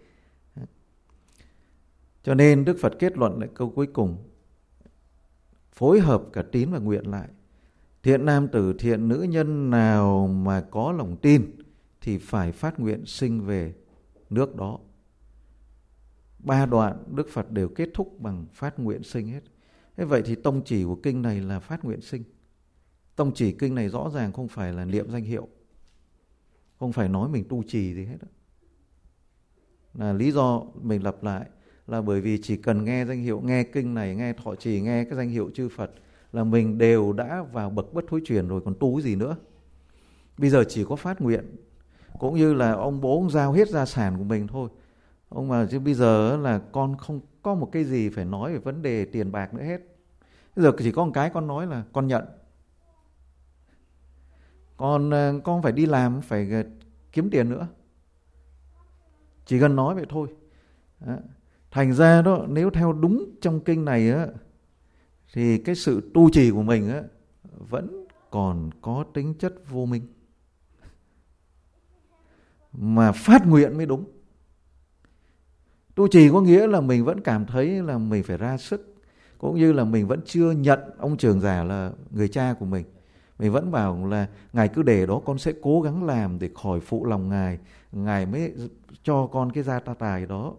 Cho nên Đức Phật kết luận lại câu cuối cùng, phối hợp cả tín và nguyện lại. Thiện nam tử, thiện nữ nhân nào mà có lòng tin thì phải phát nguyện sinh về nước đó. Ba đoạn Đức Phật đều kết thúc bằng phát nguyện sinh hết. Thế vậy thì tông chỉ của kinh này là phát nguyện sinh. Tông chỉ kinh này rõ ràng không phải là niệm danh hiệu, không phải nói mình tu trì gì hết đó. Là lý do mình lặp lại là bởi vì chỉ cần nghe danh hiệu, nghe kinh này, nghe thọ trì, nghe cái danh hiệu chư Phật là mình đều đã vào bậc bất thối chuyển rồi, còn tu cái gì nữa. Bây giờ chỉ có phát nguyện, cũng như là ông bố ông giao hết gia sản của mình thôi. Ông mà chứ bây giờ là con không có một cái gì phải nói về vấn đề tiền bạc nữa hết. Bây giờ chỉ có một cái con nói là con nhận. Con con phải đi làm, phải kiếm tiền nữa. Chỉ cần nói vậy thôi. Đó. Thành ra đó, nếu theo đúng trong kinh này á, thì cái sự tu trì của mình á, vẫn còn có tính chất vô minh. Mà phát nguyện mới đúng. Tu trì có nghĩa là mình vẫn cảm thấy là mình phải ra sức, cũng như là mình vẫn chưa nhận ông trưởng giả là người cha của mình. Mình vẫn bảo là Ngài cứ để đó, con sẽ cố gắng làm để khỏi phụ lòng Ngài, Ngài mới cho con cái gia ta tài đó.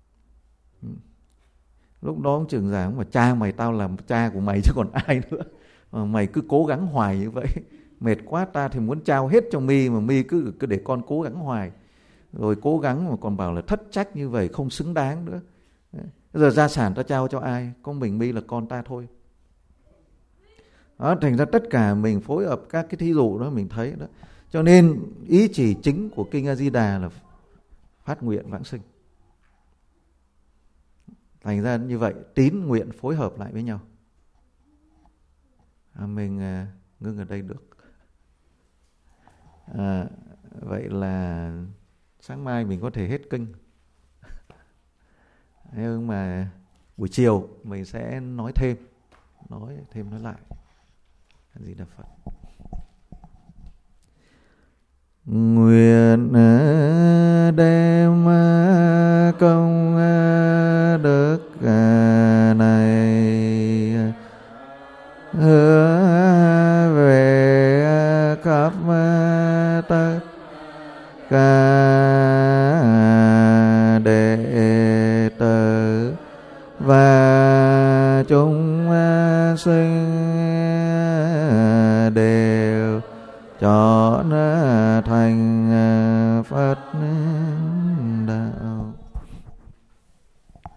Lúc đó ông trưởng giả cũng bảo cha mày, tao làm cha của mày chứ còn ai nữa. Mà mày cứ cố gắng hoài như vậy, mệt quá, ta thì muốn trao hết cho mi, mà mi cứ, cứ để con cố gắng hoài. Rồi cố gắng mà còn bảo là thất trách như vậy, không xứng đáng nữa. Bây giờ gia sản ta trao cho ai? Có mình mi là con ta thôi. Đó, thành ra tất cả mình phối hợp các cái thí dụ đó mình thấy đó. Cho nên ý chỉ chính của Kinh A Di Đà là phát nguyện vãng sinh. Thành ra như vậy, tín nguyện phối hợp lại với nhau. À, mình à, ngưng ở đây được. À, vậy là sáng mai mình có thể hết kinh. Nhưng mà buổi chiều mình sẽ nói thêm, nói thêm nói lại. Gì là Phật. Nguyện đem công đức này hứa về khắp tất cả đệ tử và chúng sinh đều cho